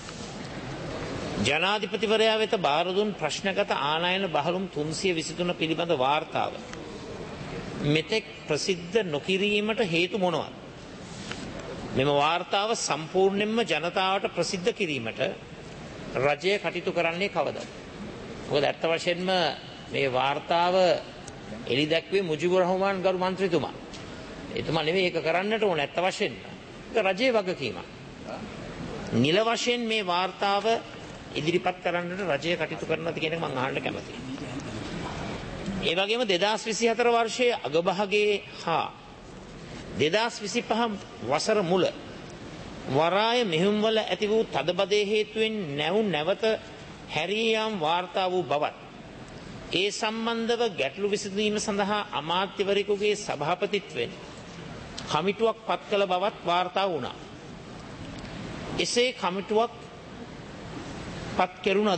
ජනාධිපතිවරයා වෙත බාර දුන් ප්‍රශ්නගත ආනයන බහලුම් තුන්සිය විසිතුන පිළිබඳ වාර්තාව මෙතෙක් ප්‍රසිද්ධ නොකිරීමට හේතු මොනවාද? මෙම වාර්තාව සම්පූර්ණයෙන්ම ජනතාවට ප්‍රසිද්ධ කිරීමට රජය කටයුතු කරන්නේ කවදද? මොකද ඇත්ත වශයෙන්ම මේ වාර්තාව එලි දැක්වේ මුජිබුර් රහමාන් ගරු මන්ත්‍රීතුමා. එතුමා නෙවෙයි ඒක කරන්නට ඕන ඇත්ත වශයෙන්ම. ඒක රජයේ වගකීමක්. නිල වශයෙන් මේ වාර්තාව ඉදිරිපත් කරන්නට රජය කටයුතු කරනවාද කියන එක මම අහන්න කැමතියි. ඒ වගේම දෙදහස් විසිහතර වර්ෂයේ අගභාගයේ හා දෙදහස් විසිපහ වසර මුල වරාය මෙහෙයුම්වල ඇති වූ තදබදයේ හේතුවෙන් නැව් නැවත හැරී යාම් වාර්තා වූ බවත් ඒ සම්බන්ධව ගැටලු විසඳීම සඳහා අමාත්‍යවරයෙකුගේ සභාපතිත්වයෙන් කමිටුවක් පත් කළ බවත් වාර්තා වුණා. එසේ කමිටුවක් පත් කෙරුණද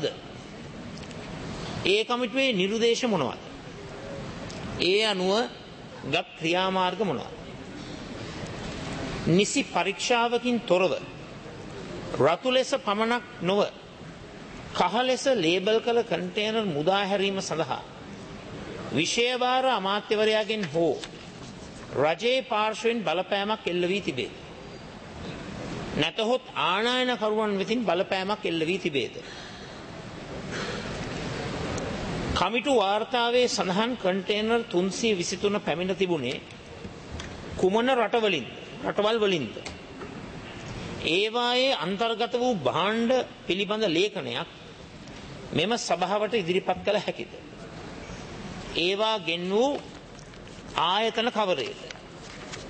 ඒ කමිටුවේ නිර්දේශ මොනවද? ඒ අනුව ගත් ක්‍රියාමාර්ග මොනවද? නිසි පරීක්ෂාවකින් තොරව රතු ලෙස පමණක් නොව කහ ලෙස ලේබල් කළ කන්ටේනර් මුදා හැරීම සඳහා විෂයභාර අමාත්‍යවරයාගෙන් හෝ රජයේ පාර්ශ්වයෙන් බලපෑමක් එල්ල වී තිබේ. නැතහොත් ආනයනකරුවන් වෙතින් බලපෑමක් එල්ල වී තිබේද? කමිටු වාර්තාවේ සඳහන් කන්ටේනර් තුන්සිය විසිතුන පැමිණ තිබුණේ කුමන රටවලින්ද? රටවල් වලින්ද? ඒවායේ අන්තර්ගත වූ භාණ්ඩ පිළිබඳ ලේඛනයක් මෙම සභාවට ඉදිරිපත් කළ හැකිද? ඒවා ගෙන් වූ ආයතන කවරේද?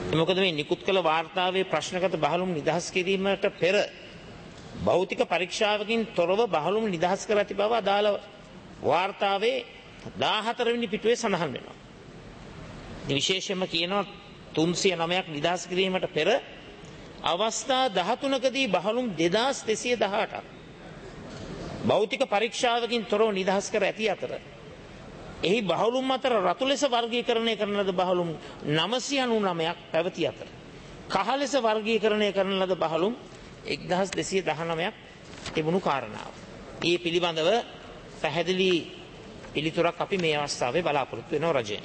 මොකද මේ නිකුත් කළ වාර්තාවේ ප්‍රශ්නගත බහලුම් නිදහස් කිරීමට පෙර භෞතික පරීක්ෂාවකින් තොරව බහලුම් නිදහස් කර ඇති බව අදාළ වාර්තාවේ දාහතර වෙනි පිටුවේ සඳහන් වෙනවා. විශේෂයෙන්ම කියනවා තුන්සිය නවයක් නිදහස් කිරීමට පෙර අවස්ථා දහතුනකදී බහලුම් දෙදාස් දෙසිය දහඅටක් භෞතික පරීක්ෂාවකින් තොරව නිදහස් කර ඇති අතර එහි බහලුම් අතර රතු ලෙස වර්ගීකරණය කරන ලද බහලුම් නවසිය අනූනවයක් පැවති අතර කහ ලෙස වර්ගීකරණය කරන ලද බහලුම් එක්දහස් දෙසිය දහනවයක් තිබුණු කාරණාව. ඒ පිළිබඳව පැහැදිලි පිළිතුරක් අපි මේ අවස්ථාවේ බලාපොරොත්තු වෙනවා රජයෙන්.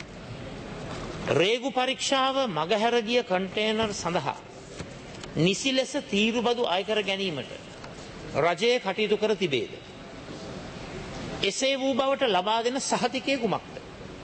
රේගු පරීක්ෂාව මගහැර ගිය කන්ටේනර් සඳහා නිසි ලෙස තීරුබදු අයකර ගැනීමට රජය කටයුතු කර තිබේද? එසේ වූ බවට ලබා දෙන සහතිකය කුමක්ද?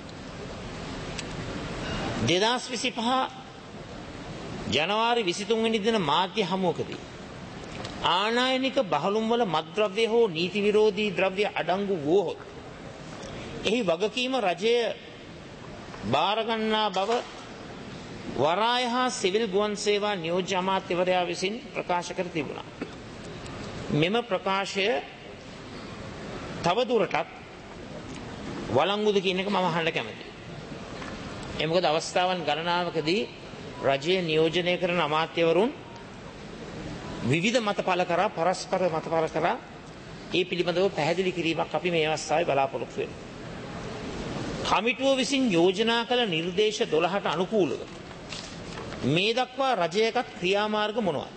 දෙදාස් විසිපහ ජනවාරි විසිතුන් වෙනි දින මාධ්‍ය හමුවකදී ආනයනික බහලුම් වල මත්ද්‍රව්‍ය හෝ නීති විරෝධී ද්‍රව්‍ය අඩංගු වුවහොත් එහි වගකීම රජය බාරගන්නා බව වරාය හා සිවිල් ගුවන් සේවා නියෝජ්‍ය අමාත්‍යවරයා විසින් ප්‍රකාශ කර තිබුණා. මෙම ප්‍රකාශය තවදුරටත් වළංගුද කියන එක මම අහන්න කැමතියි. ඒ මොකද අවස්ථාවන් ගණනාවකදී රජය නියෝජනය කරන අමාත්‍යවරුන් විවිධ මත පළ කරා පරස්පර මත පළ කරා ඒ පිළිබඳව පැහැදිලි කිරීමක් අපි මේ අවස්ථාවේ බලාපොරොත්තු වෙනවා. කමිටුව විසින් යෝජනා කළ නිර්දේශ දොළහට අනුකූලව මේ දක්වා රජයකත් ක්‍රියාමාර්ග මොනවද?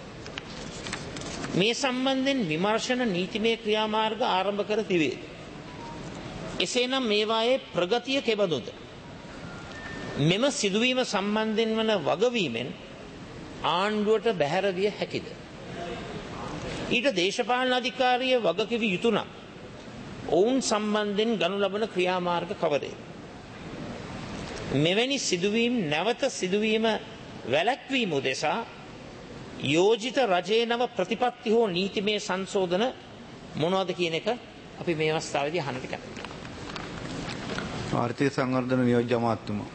මේ සම්බන්ධයෙන් විමර්ශන නීතිමය ක්‍රියාමාර්ග ආරම්භ කර තිබේද? එසේනම් මේවායේ ප්‍රගතිය කෙබඳුද? මෙම සිදුවීම සම්බන්ධයෙන් වන වගවීමෙන් ආණ්ඩුවට බැහැර විය හැකිද? ඊට දේශපාලන අධිකාරිය වගකිව යුතු නම් ඔවුන් සම්බන්ධයෙන් ගනු ලබන ක්‍රියාමාර්ග කවරේද? මෙවැනි සිදුවීම් නැවත සිදුවීම වැළැක්වීම උදෙසා යෝජිත රජයේ නව ප්‍රතිපත්ති හෝ නීතිමය සංශෝධන මොනවද කියන එක අපි මේ අවස්ථාවේදී අහන්නට කැමතියි. ආර්ථික සංවර්ධන නියෝජ්‍ය අමාත්‍යතුමා.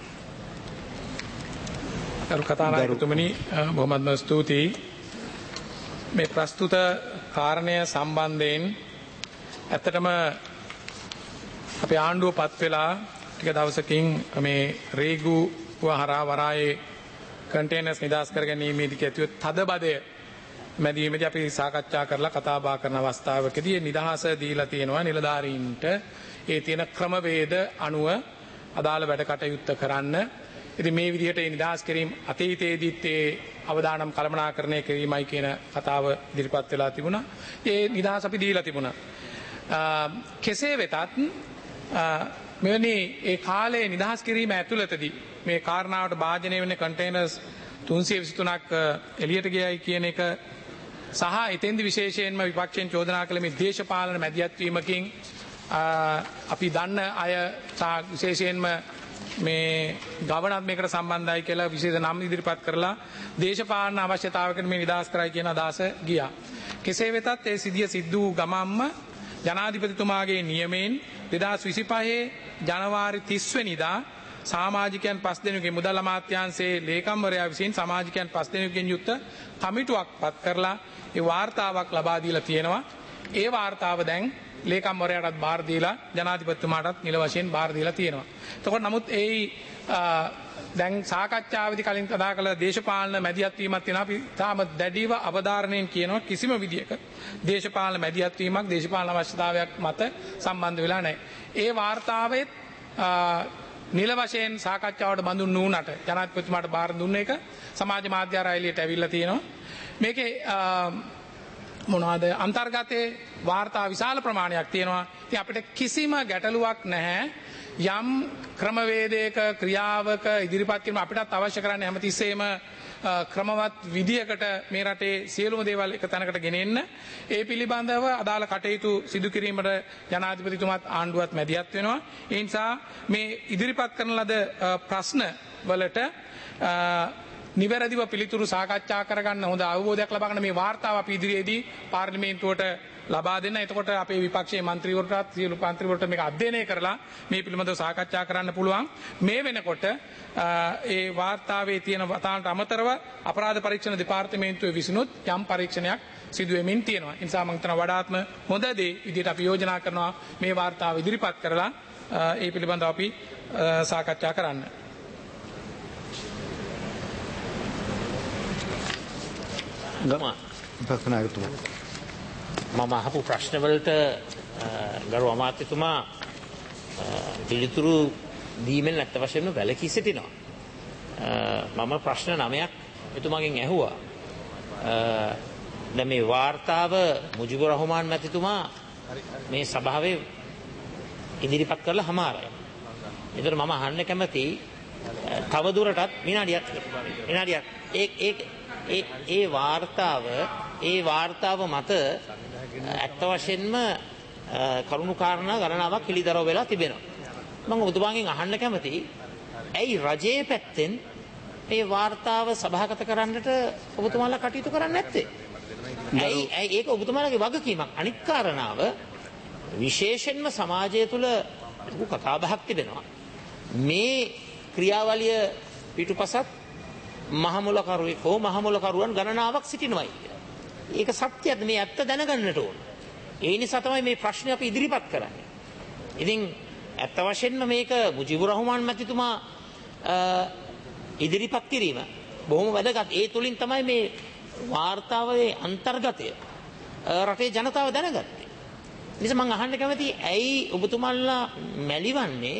ගරු කතානායකතුමනි බොහොමත්ම ස්තුතියි. මේ ප්‍රස්තුත කාරණය සම්බන්ධයෙන් ඇත්තටම අපේ ආණ්ඩුව පත් වෙලා ටික දවසකින් මේ රේගුව හරහා වරායේ කන්ටේනර්ස් නිදහස් කර ගැනීමේදී ඇතිව තදබදය මැදීමේදී අපි සාකච්ඡා කරලා කතා බහ කරන අවස්ථාවකදී නිදහස දීලා තියෙනවා නිලධාරීන්ට ඒ තියෙන ක්‍රමවේද අනුව අදාළ වැඩ කටයුත්ත කරන්න. ඉතින් මේ විදිහට මේ නිදහස් කිරීම අතීතයේදීත් ඒ අවදානම් කළමනාකරණය කිරීමයි කියන කතාව ඉදිරිපත් වෙලා තිබුණා. ඒ නිදහස අපි දීලා තිබුණා. කෙසේ වෙතත් මෙවැනි ඒ කාලේ නිදහස් කිරීම ඇතුළතදී මේ කාරණාවට භාජනය වෙන කන්ටේනර්ස් තුන්සිය විසිතුනක් එළියට ගියයි කියන එක සහ එතෙන්දි විශේෂයෙන්ම විපක්ෂයෙන් චෝදනා කළ මේ දේශපාලන මැදිහත් වීමකින් අපි දන්න අය විශේෂයෙන්ම මේ ගවනත් මේකට සම්බන්ධයි කියලා විශේෂ නම් ඉදිරිපත් කරලා දේශපාලන අවශ්‍යතාවයකට මේ නිදහස් කරයි කියන අදහස ගියා. කෙසේ වෙතත් ඒ සිද්ධිය සිද්ධ වූ ගමම්ම ජනාධිපතිතුමාගේ නියමයෙන් දෙදහස් විසිපහේ ජනවාරි තිස් වෙනිදා සමාජිකයන් පස් දෙනෙකුගේ මුදල් අමාත්‍යාංශයේ ලේකම්වරයා විසින් සමාජිකයන් පස් දෙනෙකුගෙන් යුක්ත කමිටුවක් පත් කරලා ඒ වාර්තාවක් ලබා දීලා තියෙනවා. ඒ වාර්තාව දැන් ලේකම්වරයාටත් බාර දීලා ජනාධිපතිතුමාටත් නිල වශයෙන් බාර දීලා තියෙනවා. එතකොට නමුත් ඒ දැන් සාකච්ඡාවේදී කලින් කතා කළ දේශපාලන මැදිහත් වීමක් තියෙනවා. අපි තාම දැඩිව අවධාරණයෙන් කියනවා කිසිම විදියක දේශපාලන මැදිහත් වීමක් දේශපාලන අවශ්‍යතාවයක් මත සම්බන්ධ වෙලා නැහැ. ඒ වාර්තාවෙත් නිල වශයෙන් සාකච්ඡාවට බඳුන් නුනට ජනාධිපතිතුමාට බාර දුන්න එක සමාජ මාධ්‍ය ආරායිලියට ඇවිල්ලා තියෙනවා. මේකේ මොනවාද අන්තර්ගතයේ වාර්තා විශාල ප්‍රමාණයක් තියෙනවා. ඉතින් අපිට කිසිම ගැටලුවක් නැහැ. යම් ක්‍රමවේදයක ක්‍රියාවක ඉදිරිපත් කිරීම අපිටත් අවශ්‍ය කරන්නේ හැමතිස්සෙම ක්‍රමවත් විදියකට මේ රටේ සියලුම දේවල් එක තැනකට ගෙනෙන්න. ඒ පිළිබඳව අදාළ කටයුතු සිදු කිරීමට ජනාධිපතිතුමාත් ආණ්ඩුවත් මැදිහත් වෙනවා. ඒ නිසා මේ ඉදිරිපත් කරන ලද ප්‍රශ්න වලට නිවැරදිව පිළිතුරු සාකච්ඡා කරගන්න හොඳ අවබෝධයක් ලබා ගන්න මේ වාර්තාව අපි ඉදිරියේදී පාර්ලිමේන්තුවට ලබා දෙන්න. එතකොට අපේ විපක්ෂයේ മന്ത്രിවරුන්ටත් සියලු മന്ത്രിවරුන්ට මේක අධ්‍යයනය කරලා මේ පිළිබඳව සාකච්ඡා කරන්න පුළුවන්. මේ වෙනකොට ඒ වාර්තාවේ තියෙන වතාවට අමතරව අපරාධ පරීක්ෂණ දෙපාර්තමේන්තුවේ විසිනුත් යම් පරීක්ෂණයක් සිදු වෙමින් තියෙනවා. ඒ නිසා මම හිතනවා වඩාත්ම හොඳ දේ විදිහට අපි යෝජනා කරනවා මේ වාර්තාව ඉදිරිපත් කරලා ඒ පිළිබඳව අපි සාකච්ඡා කරන්න. මම අහපු ප්‍රශ්නවලට ගරු අමාත්‍යතුමා පිළිතුරු දීමෙන් නැත්ත වශයෙන්ම වැළකී සිටිනවා. මම ප්‍රශ්න නවයක් එතුමාගෙන් ඇහුවා. දැන් මේ වාර්තාව මුජිබුර් රහමාන් මැතිතුමා මේ සභාවේ ඉදිරිපත් කරලා හමාරයි. ඒතර මම අහන්න කැමති තව දුරටත් විනාඩියක් විනාඩියක් ඒ ඒ ඒ ඒ වාර්තාව ඒ වාර්තාව මත ඇත්ත වශයෙන්ම කරුණු කාරණා ගණනාවක් පිළිදරව් වෙලා තිබෙනවා. මම ඔබතුමාගෙන් අහන්න කැමති ඇයි රජයේ පැත්තෙන් මේ වාර්තාව සභාගත කරන්නට ඔබතුමාලා කටයුතු කරන්නේ නැත්තේ? ඇයි ඇයි ඒක ඔබතුමාලාගේ වගකීමක්? අනිත් කාරණාව විශේෂයෙන්ම සමාජය තුළ ලොකු කතාබහක් තිබෙනවා. මේ ක්‍රියාවලිය පිටුපසත් මහමුලකරුවෙක් හෝ මහමුලකරුවන් ගණනාවක් සිටිනවායි. ඒක සත්‍යද? මේ ඇත්ත දැනගන්නට ඕන. ඒ නිසා තමයි මේ ප්‍රශ්නේ අපි ඉදිරිපත් කරන්නේ. ඉතින් ඇත්ත වශයෙන්ම මේක මුජිබුර් රහමාන් මැතිතුමා ඉදිරිපත් කිරීම බොහොම වැදගත්. ඒ තුලින් තමයි මේ වාර්තාවේ අන්තර්ගතය රටේ ජනතාව දැනගත්තේ. නිසා මම අහන්න කැමතියි ඇයි ඔබතුමාලා මැලිවන්නේ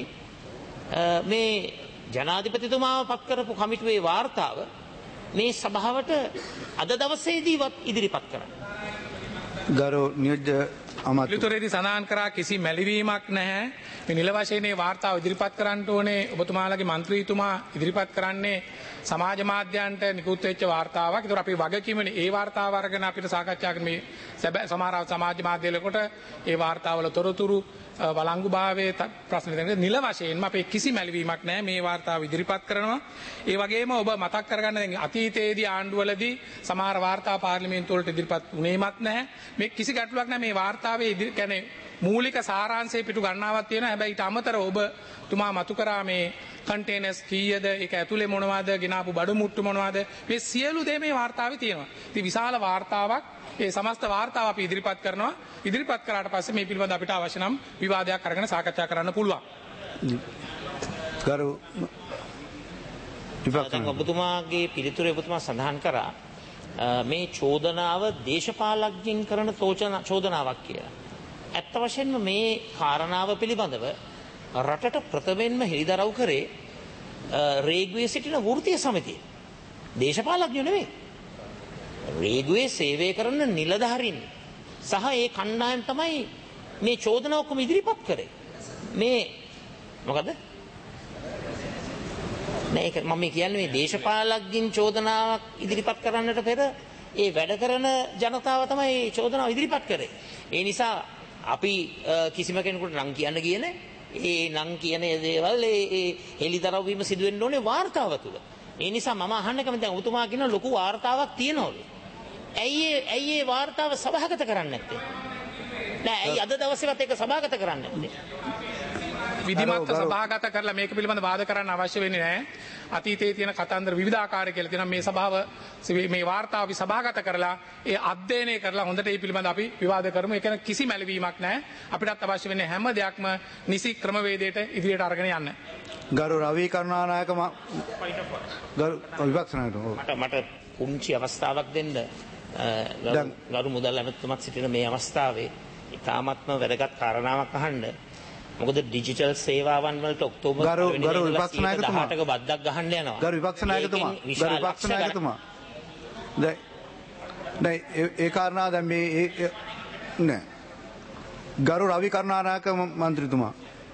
මේ ජනාධිපතිතුමාව පත් කරපු කමිටුවේ වාර්තාව මේ සභාවට අද දවසේදීවත් ඉදිරිපත් කරන්න? ගරු නියෝජ්‍ය අමාත්‍ය පිළිතුරේදී සඳහන් කරා කිසි මැලිවීමක් නැහැ. මේ නිල වශයෙන් මේ වාර්තාව ඉදිරිපත් කරන්න ඕනේ. ඔබතුමාලගේ മന്ത്രിතුමා ඉදිරිපත් කරන්නේ සමාජ මාධ්‍යයන්ට නිකුත් වෙච්ච වාර්තාවක්. ඒතර අපි වගකීමනේ ඒ වාර්තාව අරගෙන අපිට සාකච්ඡා කරන මේ සමහර සමාජ මාධ්‍යවලකට ඒ වාර්තාවල තොරතුරු වළංගු භාවයේ ප්‍රශ්න දෙන්නේ නිල වශයෙන්ම අපේ කිසි මැලිවීමක් නැහැ. මේ වාර්තාව ඉදිරිපත් කරනවා. ඒ වගේම ඔබ මතක් කරගන්න දැන් අතීතයේදී ආණ්ඩුවලදී සමහර වාර්තා පාර්ලිමේන්තුව වලට ඉදිරිපත් වුණේමත් නැහැ. මේ කිසි ගැටලුවක් නැහැ. මේ වාර්තාවේ කියන්නේ මූලික සාරාංශය පිටු ගණනාවක් තියෙනවා. හැබැයි ඊට අමතරව ඔබ තුමා මතු කරා මේ කන්ටේනර්ස් කීයද, ඒක ඇතුලේ මොනවද, ගෙනාපු බඩු මුට්ටු මොනවද, මේ සියලු දේ මේ වාර්තාවේ තියෙනවා. ඉතින් විශාල වාර්තාවක් ඒ සමස්ත වාර්තාව අපි ඉදිරිපත් කරනවා. ඉදිරිපත් කරාට පස්සේ මේ පිළිබඳව අපිට අවශ්‍ය නම් විවාදයක් අරගෙන සාකච්ඡා කරන්න පුළුවන්. ගරු දැන් ඔබතුමාගේ පිළිතුරේ ඔබතුමා සඳහන් කරා මේ චෝදනාව දේශපාලඥයින් කරන චෝදනාවක් කියලා. ඇත්ත වශයෙන්ම මේ කාරණාව පිළිබඳව රටට ප්‍රථමයෙන්ම හෙළිදරව් කරේ රේගුවේ සිටින වෘත්තීය සමිතිය. දේශපාලඥයෝ නෙවෙයි. රේගුවේ සේවය කරන නිලධාරීන් සහ ඒ කණ්ඩායම් තමයි මේ චෝදනාව ඔක්කොම ඉදිරිපත් කරේ. මේ මොකද? මේක මම කියන්නේ මේ දේශපාලඥයින් චෝදනාවක් ඉදිරිපත් කරන්නට පෙර ඒ වැඩ කරන ජනතාව තමයි චෝදනාව ඉදිරිපත් කරේ. ඒ නිසා අපි කිසිම කෙනෙකුට නම් කියන්න ගියේ නැහැ. ඒ නම් කියන දේවල් ඒ හෙළිදරව් වීම සිදු වෙන්න ඕනේ වාර්තාව තුළ. ඒ නිසා මම අහන්න කැමති දැන් ඔබතුමා කියන ලොකු වාර්තාවක් තියෙනවලු. ඇයි ඇයි ඒ වාර්තාව සභාගත කරන්නේ නැත්තේ? නෑ ඇයි අද දවසේවත් ඒක සභාගත කරන්නේ නැත්තේ? විධිමත්ව සභාගත කරලා මේක පිළිබඳව වාද කරන්න අවශ්‍ය වෙන්නේ නැහැ. අතීතයේ තියෙන කතන්දර විවිධාකාර කියලා තියෙනවා. මේ සභාව මේ වාර්තාව අපි සභාගත කරලා ඒ අධ්‍යයනය කරලා හොඳට මේ පිළිබඳව අපි විවාද කරමු. ඒක කිසි මැලවීමක් නැහැ. අපිටත් අවශ්‍ය වෙන්නේ හැම දෙයක්ම නිසි ක්‍රමවේදයට ඉදිරියට අරගෙන යන්න. ගරු රවි කරුණානායක ගරු විපක්ෂ නායකතුමා මට මට පුංචි අවස්ථාවක් දෙන්න. ගරු මුදල් ඇමතුමත් සිටින මේ අවස්ථාවේ ඉතාමත්ම වැදගත් කාරණාවක් අහන්න. මොකද ඩිජිටල් සේවාවන් වලට ඔක්තෝබර් ගරු ගරු විපක්ෂ නායකතුමා දහඅටක බද්දක් ගහන්න යනවා. ගරු විපක්ෂ නායකතුමා ගරු විපක්ෂ නායකතුමා දැන් දැන් ඒ කාරණා දැන් මේ නෑ ගරු රවි කරුණානායක මන්ත්‍රීතුමා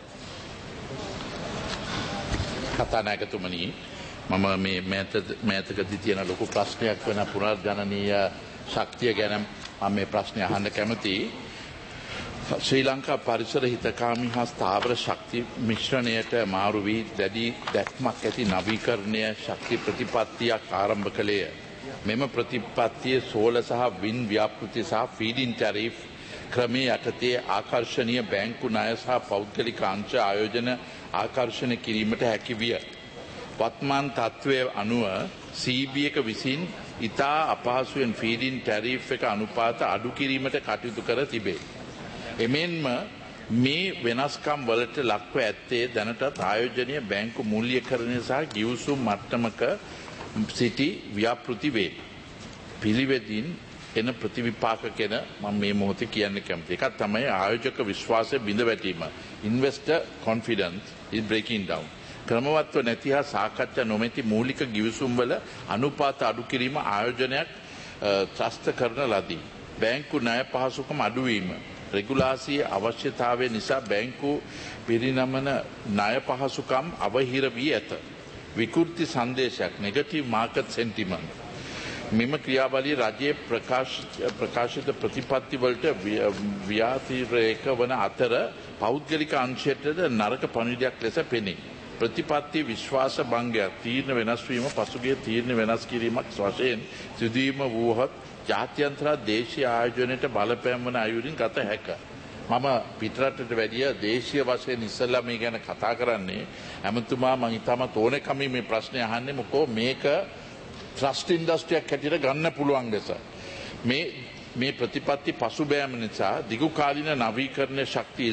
කතානායකතුමනි මම මේ මෑත මෑතකදී තියෙන ලොකු ප්‍රශ්නයක් වෙන පුනර්ජනනීය ශක්තිය ගැන මම මේ ප්‍රශ්නේ අහන්න කැමතියි. ශ්‍රී ලංකා පරිසර හිතකාමී හා ස්ථාවර ශක්ති මිශ්‍රණයට මාරු වී දැඩි දැක්මක් ඇති නවීකරණය ශක්ති ප්‍රතිපත්තියක් ආරම්භ කළේය. මෙම ප්‍රතිපත්තියේ සෝල සහ වින් ව්‍යාපෘති සහ ෆීඩින් ටැරිෆ් ක්‍රමයේ යටතේ ආකර්ශනීය බැංකු ණය සහ පෞද්ගලික අංශ ආයෝජන ආකර්ෂණය කිරීමට හැකි විය. වත්මාන් තත්ත්වය අනුව සී බී එක විසින් ඉතා අපහසුවෙන් ෆීඩින් ටැරිෆ් එක අනුපාත අඩු කිරීමට කටයුතු කර තිබේ. එමෙන්ම මේ වෙනස්කම් වලට ලක්ව ඇත්තේ දැනටත් ආයෝජනීය බැංකු මූල්‍යකරණය සහ ගිවිසුම් මට්ටමක සිටි ව්‍යාපෘති වේ. පිළිවෙතින් එන ප්‍රතිවිපාක ගැන මම මේ මොහොතේ කියන්න කැමතියි. එකක් තමයි ආයෝජක විශ්වාසය බිඳ වැටීම. Investor confidence is breaking down. ක්‍රමවත්ව නැති හා සාකච්ඡා නොමැති මූලික ගිවිසුම් වල අනුපාත අඩු කිරීම ආයෝජනයක් ත්‍රස්ත කරන ලදී. බැංකු ණය පහසුකම් අඩුවීම රෙගුලාසී අවශ්‍යතාවය නිසා බැංකු පිරිනමන ණය පහසුකම් අවහිර වී ඇත. විකෘති සංදේශයක් නෙගටිව් මාකට් සෙන්ටිමන්ට් මෙම ක්‍රියාවලිය රජයේ ප්‍රකාශිත ප්‍රතිපත්ති වලට ව්‍යාතිරේක වන අතර පෞද්ගලික අංශයටද නරක පණිවිඩයක් ලෙස පෙනේ. ප්‍රතිපත්ති විශ්වාස භංගයක් තීරණ වෙනස් වීම පසුගිය තීරණ වෙනස් කිරීමක් වශයෙන් සිදුවීම වූහොත් ජාත්‍යන්තර දේශීය ආයෝජනයට බලපෑම් වන අයුරින් ගත හැක. මම පිටරටට වැඩිය දේශීය වශයෙන් ඉස්සෙල්ලා මේ ගැන කතා කරන්නේ ඇමතුමා මම ඉතාමත් ඕනකමින් මේ ප්‍රශ්නේ අහන්නේ මොකෝ මේක ට්‍රස්ට් ඉන්ඩස්ට්‍රියක් හැටියට ගන්න පුළුවන් ලෙස මේ මේ ප්‍රතිපත්ති පසුබෑම නිසා දිගු කාලින නවීකරණ ශක්තිය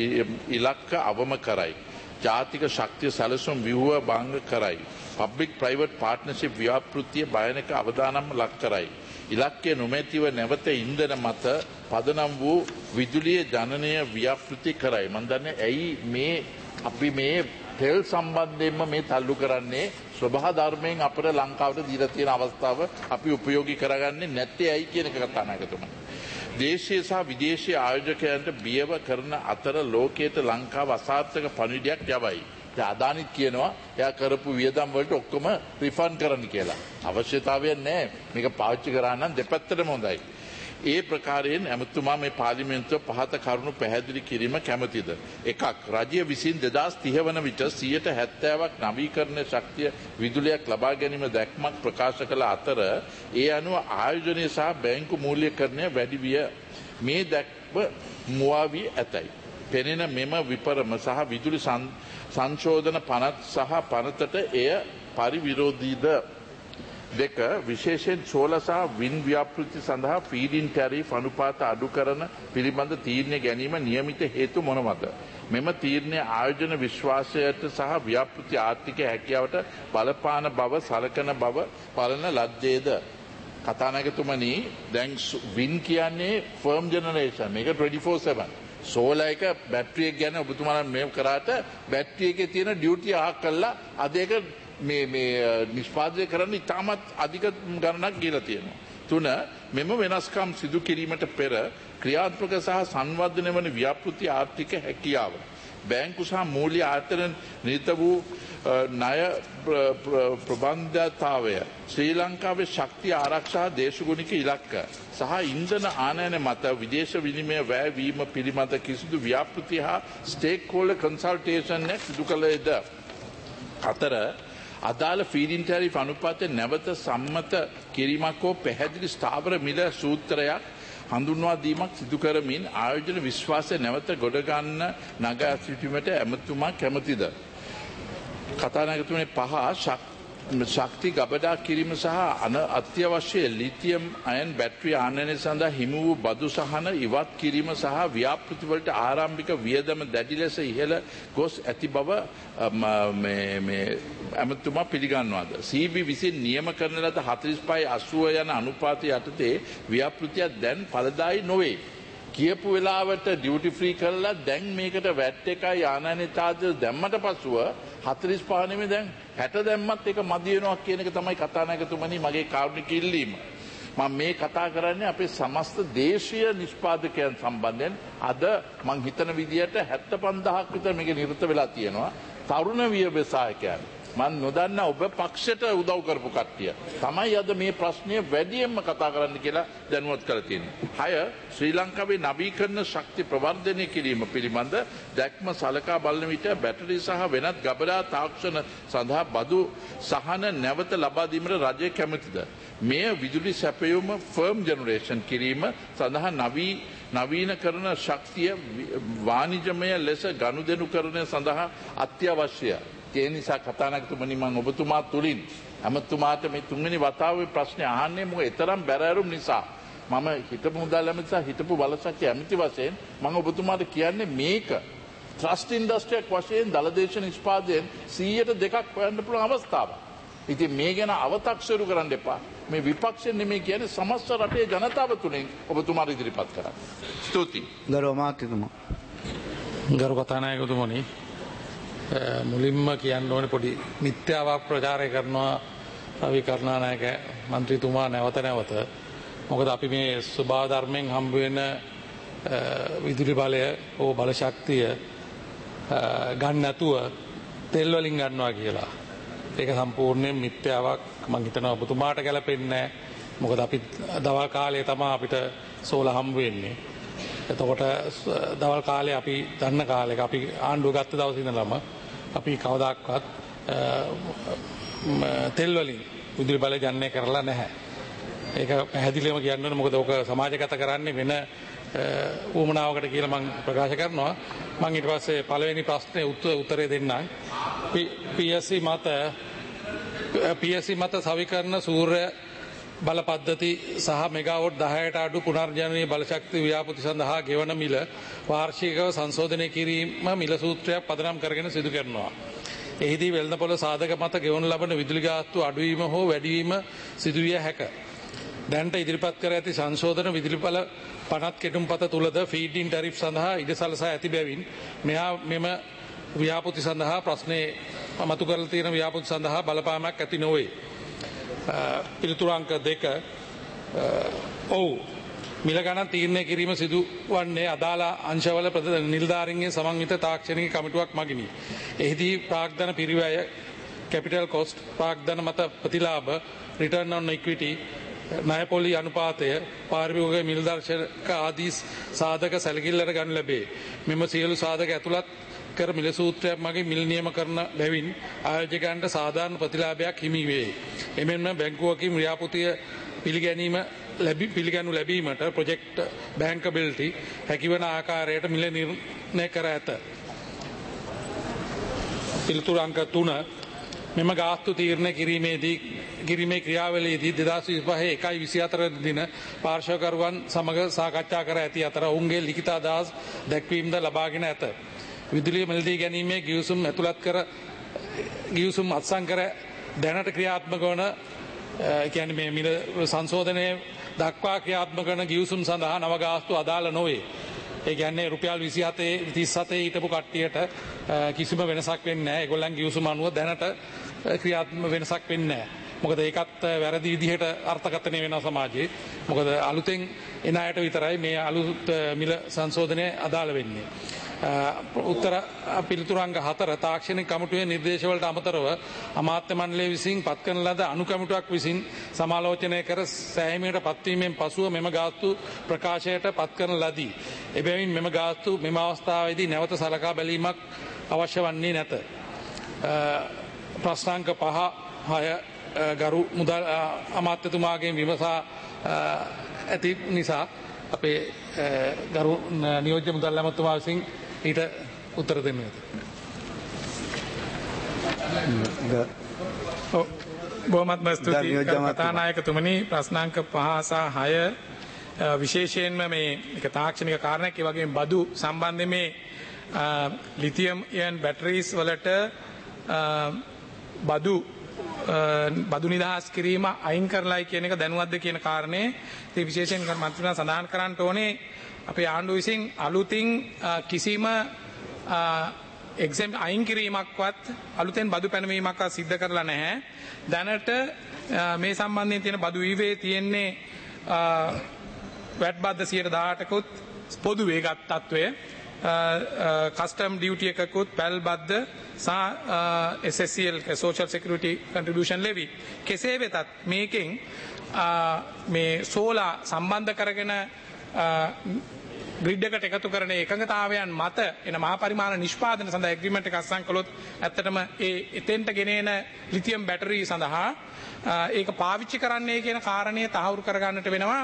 ඉලක්ක අවම කරයි. ජාතික ශක්තිය සැලසුම් ව්‍යුහ භංග කරයි. පබ්ලික් ප්‍රයිවට් පාර්ට්නර්ෂිප් ව්‍යාපෘතිය භයානක අවදානම් ලක් කරයි. ඉලක්කය නොමැතිව නැවත ඉන්ධන මත පදනම් වූ විදුලිය ජනනය ව්‍යාපෘති කරයි. මම දන්නේ ඇයි මේ අපි මේ තෙල් සම්බන්ධයෙන්ම මේ තල්ලු කරන්නේ ස්වභාව ධර්මයෙන් අපිට ලංකාවට දීලා තියෙන අවස්ථාව අපි උපයෝගී කරගන්නේ නැත්තේ ඇයි කියන එක කතා නායකතුමනි. දේශීය සහ විදේශීය ආයෝජකයන්ට බියව කරන අතර ලෝකයට ලංකාව අසාර්ථක පණිවිඩයක් යවයි. දැන් අදානිත් කියනවා එයා කරපු වියදම් වලට ඔක්කොම රිෆන්ඩ් කරන්න කියලා. අවශ්‍යතාවයක් නැහැ. මේක පාවිච්චි කරා නම් දෙපැත්තටම හොඳයි. ඒ ප්‍රකාරයෙන් ඇමතුමා මේ පාර්ලිමේන්තුව පහත කරුණු පැහැදිලි කිරීම කැමැතිද? එකක් රජය විසින් දෙදාස් තිහ වන විට සියයට හැත්තෑවක් නවීකරණ ශක්තිය විදුලියක් ලබා ගැනීම දැක්මක් ප්‍රකාශ කළ අතර ඒ අනුව ආයෝජනය සහ බැංකු මූල්‍යකරණය වැඩි විය. මේ දැක්ම මුවා වී ඇතැයි. පෙනෙන මෙම විපරම සහ විදුලි සංශෝධන පනත් සහ පනතට එය පරිවිරෝධීද? දෙක විශේෂයෙන් සෝල සහ වින් ව්‍යාපෘති සඳහා ෆීඩින් ටැරිෆ් අනුපාත අඩු කරන පිළිබඳ තීරණය ගැනීම නියමිත හේතු මොනවාද? මෙම තීරණය ආයෝජන විශ්වාසයට සහ ව්‍යාපෘති ආර්ථික හැකියාවට බලපාන බව සලකන බව බලන ලද්දේද? කතානායකතුමනි දැන් වින් කියන්නේ ෆර්ම් ජෙනරේෂන් මේක ට්වෙන්ටි ෆෝර් සෙවන්. සෝල එක බැටරියක් ගැන ඔබතුමාලා මේ කරාට බැටරි එකේ තියෙන ඩියුටි අහක් කළා අද ඒක මේ මේ නිෂ්පාදනය කරන්න ඉතාමත් අධික ගණනක් ගිහලා තියෙනවා. තුන මෙම වෙනස්කම් සිදු කිරීමට පෙර ක්‍රියාත්මක සහ සංවර්ධනය වන ව්‍යාපෘති ආර්ථික හැකියාව බැංකු සහ මූල්‍ය ආයතන නිරත වූ ණය ප්‍රබන්ධතාවය ශ්‍රී ලංකාවේ ශක්තිය ආරක්ෂා දේශගුණික ඉලක්ක සහ ඉන්ධන ආනයන මත විදේශ විනිමය වැය වීම පිළිබඳ කිසිදු ව්‍යාපෘති හා ස්ටේක් හෝල්ඩර් කන්සල්ටේෂන් එක සිදු කළේද? අතර අදාළ ෆීඩින් ටැරිෆ් අනුපාතය නැවත සම්මත කිරීමක් හෝ පැහැදිලි ස්ථාවර මිල සූත්‍රයක් හඳුන්වා දීමක් සිදු කරමින් ආයෝජන විශ්වාසය නැවත ගොඩ ගන්න නගා සිටීමට ඇමතුමා කැමැතිද? කතානායකතුමනි පහ ශක්ති ගබඩා කිරීම සහ අන අත්‍යවශ්‍ය ලිතියම් අයන් බැටරි ආනයනය සඳහා හිමි වූ බදු සහන ඉවත් කිරීම සහ ව්‍යාපෘති වලට ආරම්භික වියදම දැඩි ලෙස ඉහළ ගොස් ඇති බව මේ මේ ඇමතුමා පිළිගන්නවාද? සී බී විසින් නියම කරන ලද හතළිස් පහයි අසූව යන අනුපාතය යටතේ ව්‍යාපෘතිය දැන් ඵලදායී නොවේ. කියපු වෙලාවට ඩියුටි ෆ්‍රී කරලා දැන් මේකට වැට් එකයි ආනයන චාර්ජස් දැම්මට පසුව හතළිස් පහ නෙමෙයි දැන් හැට දැම්මත් ඒක මදි වෙනවා කියන එක තමයි කතානායකතුමනි මගේ කාරුණික ඉල්ලීම. මම මේ කතා කරන්නේ අපේ සමස්ත දේශීය නිෂ්පාදකයන් සම්බන්ධයෙන්. අද මං හිතන විදියට හැත්තෑ පන්දාහක් විතර මේක නිරත වෙලා තියෙනවා. තරුණ ව්‍යවසායකයන් මම නොදන්නා ඔබ පක්ෂයට උදව් කරපු කට්ටිය තමයි අද මේ ප්‍රශ්නය වැඩියෙන්ම කතා කරන්න කියලා දැනුවත් කරලා තියෙනවා. හය ශ්‍රී ලංකාවේ නවීකරණ ශක්ති ප්‍රවර්ධනය කිරීම පිළිබඳ දැක්ම සලකා බලන විට බැටරි සහ වෙනත් ගබඩා තාක්ෂණ සඳහා බදු සහන නැවත ලබා දීමට රජය කැමැතිද? මෙය විදුලි සැපයුම ෆර්ම් ජෙනරේෂන් කිරීම සඳහා නවී නවීනකරණ ශක්තිය වාණිජමය ලෙස ගනුදෙනු කරන සඳහා අත්‍යවශ්‍යය. ඒ නිසා කතානායකතුමනි මම ඔබතුමා තුලින් අමතුමාට මේ තුන්වෙනි වතාවේ ප්‍රශ්න අහන්නේ මොකද? තරම් බැරෑරුම් නිසා මම හිතපු මුදල් ඇමති සහ හිතපු බලශක්ති ඇමති වශයෙන් මම ඔබතුමාට කියන්නේ මේක ට්‍රස්ට් ඉන්ඩස්ට්‍රියක් වශයෙන් දලදේශ නිෂ්පාදයෙන් සීයට දෙකක් හොයන්න පුළුවන් අවස්ථාවක්. ඉතින් මේ ගැන අව탁සරු කරන්න එපා. මේ විපක්ෂයෙන් නෙමෙයි කියන්නේ සමස්ත රටේ ජනතාව තුලින් ඔබතුමාට ඉදිරිපත් කරන්න. ස්තුතියි. ගරු අමාත්‍යතුමා. ගරු කතානායකතුමනි මුලින්ම කියන්න ඕනේ පොඩි මිත්‍යාවක් ප්‍රචාරය කරනවා රවි කරුණානායක මන්ත්‍රීතුමා නැවත නැවත. මොකද අපි මේ ස්වභාව ධර්මයෙන් හම්බ වෙන විදුලි බලය ඕ බල ශක්තිය ගන්න නැතුව තෙල් වලින් ගන්නවා කියලා. ඒක සම්පූර්ණයෙන් මිත්‍යාවක්. මම හිතනවා ඔබතුමාට ගැලපෙන්නේ නැහැ. මොකද අපි දවල් කාලේ තමයි අපිට සෝලා හම්බ වෙන්නේ. එතකොට දවල් කාලේ අපි දන්න කාලෙක අපි ආණ්ඩුව ගත්ත දවසේ ඉඳලම අපි කවදාක්වත් තෙල් වලින් විදුලි බලය ගන්නේ කරලා නැහැ. ඒක පැහැදිලිවම කියන්න ඕනේ. මොකද ඕක සමාජගත කරන්නේ වෙන ඌමනාවකට කියලා මම ප්‍රකාශ කරනවා. මම ඊට පස්සේ පළවෙනි ප්‍රශ්නේ උත්තරේ දෙන්නම්. පී එස් සී මත පී එස් සී මත සවිකරණ සූර්ය බල පද්ධති සහ මෙගාවොට් දහයට අඩු පුනර්ජනනීය බලශක්ති ව්‍යාපෘති සඳහා ගෙවන මිල වාර්ෂිකව සංශෝධනය කිරීම මිල සූත්‍රයක් පදනම් කරගෙන සිදු කරනවා. එහිදී වෙළඳපොළ සාධක මත ගෙවනු ලබන විදුලි ගාස්තු අඩුවීම හෝ වැඩිවීම සිදුවිය හැක. දැනට ඉදිරිපත් කර ඇති සංශෝධන විදුලි බල පනත් කෙටුම්පත තුලද ෆීඩ්-ඉන් ටැරිෆ් සඳහා ඉඩ සලසා ඇති බැවින් මෙහා මෙම ව්‍යාපෘති සඳහා ප්‍රශ්නේ මතු කරලා තියෙන ව්‍යාපෘති සඳහා බලපෑමක් ඇති නොවේ. පිළිතුරු අංක දෙක ඔව් මිල ගණන් තීරණය කිරීම සිදු වන්නේ අදාළ අංශවල නිලධාරීන්ගේ සමන්විත තාක්ෂණික කමිටුවක් මගිනි. එහිදී ප්‍රාග්ධන පිරිවැය කැපිටල් කොස්ට් ප්‍රාග්ධන මත ප්‍රතිලාභ රිටර්න් ඔන් ඉක්විටි ණය පොලි අනුපාතය පාරිභෝගික මිල දර්ශක ආදී සාධක සැලකිල්ලට ගනු ලැබේ. මෙම සියලු සාධක ඇතුළත් කර මිල සූත්‍රයක් මගින් මිල නියම කරන බැවින් ආයෝජකයන්ට සාධාරණ ප්‍රතිලාභයක් හිමි වේ. එමෙන්ම බැංකුවකින් ව්‍යාපෘතිය පිළිගැනීම ලැබී පිළිගනු ලැබීමට ප්‍රොජෙක්ට් බැංකබිලිටි හැකිවන ආකාරයට මිල නිර්ණය කර ඇත. පිළිතුරු අංක තුන මෙම ගාස්තු තීරණය කිරීමේදී කිරීමේ ක්‍රියාවලියේදී දෙදහස් විසිපහ එකයි විසිහතර දින පාර්ශ්වකරුවන් සමග සාකච්ඡා කර ඇති අතර ඔවුන්ගේ ලිඛිත අදහස් දැක්වීමද ලබාගෙන ඇත. විදුලිය මිලදී ගැනීමේ ගිවිසුම් ඇතුළත් කර ගිවිසුම් අත්සන් කර දැනට ක්‍රියාත්මක වන කියන්නේ මේ මිල සංශෝධනයේ දක්වා ක්‍රියාත්මක වන ගිවිසුම් සඳහා නව ගාස්තු අදාළ නොවේ. ඒ කියන්නේ රුපියල් විසිහතේ තිස්හතේ හිටපු කට්ටියට කිසිම වෙනසක් වෙන්නේ නැහැ. ඒගොල්ලන් ගිවිසුම අනුව දැනට ක්‍රියාත්මක වෙනසක් වෙන්නේ නැහැ. මොකද ඒකත් වැරදි විදිහට අර්ථකථනය වෙන සමාජයේ. මොකද අලුතෙන් එන අයට විතරයි මේ අලුත් මිල සංශෝධනය අදාළ වෙන්නේ. උත්තර පිළිතුරු අංක හතර තාක්ෂණික කමිටුවේ නිර්දේශවලට අමතරව අමාත්‍ය මණ්ඩලය විසින් පත් කරන ලද අනු කමිටුවක් විසින් සමාලෝචනය කර සෑහීමකට පත්වීමෙන් පසුව මෙම ගාස්තු ප්‍රකාශයට පත් කරන ලදී. එබැවින් මෙම ගාස්තු මෙම අවස්ථාවේදී නැවත සලකා බැලීමක් අවශ්‍ය වන්නේ නැත. ප්‍රශ්නාංක පහ හය ගරු මුදල් අමාත්‍යතුමාගෙන් විමසා ඇති නිසා අපේ ගරු නියෝජ්‍ය මුදල් ඇමතුමා විසින් ඊට උත්තර දෙන්න ඇත. බොහොමත්ම ස්තුතියි කතානායකතුමනි. ප්‍රශ්නාංක පහ සහ හය විශේෂයෙන්ම මේ එක තාක්ෂණික කාරණයක් ඒ වගේම බදු සම්බන්ධයෙන් මේ ලිතියම් අයන් බැටරිස් වලට බදු බදු නිදහස් කිරීම අයින් කරලායි කියන එක දැනුවත්ද කියන කාරණේ ඉතින් විශේෂයෙන් මන්ත්‍රීතුමා සඳහන් කරන්න ඕනේ අපේ ආණ්ඩුව විසින් අලුතින් කිසිම එක්සම් අයින් කිරීමක්වත් අලුතෙන් බදු පැනවීමක්වත් සිද්ධ කරලා නැහැ. දැනට මේ සම්බන්ධයෙන් තියෙන බදු ඊවේ තියෙන්නේ වැට් බද්ද සියයට දහඅටකුත් පොදු වේගත් තත්වය කස්ටම් ඩියුටි එකකුත් පැල් බද්ද සහ S S C L social security contribution levy කෙසේ වෙතත් මේකෙන් මේ සෝලා සම්බන්ධ කරගෙන ග්‍රිඩ් එකට එකතු කරන එකඟතාවයන් මත එන මහා පරිමාණ නිෂ්පාදන සඳහා ඇග්‍රීමන්ට් එක අත්සන් කළොත් ඇත්තටම ඒ එතෙන්ට ගෙනෙන ලිතියම් බැටරි සඳහා ඒක පාවිච්චි කරන්නේ කියන කාරණය තහවුරු කරගන්නට වෙනවා.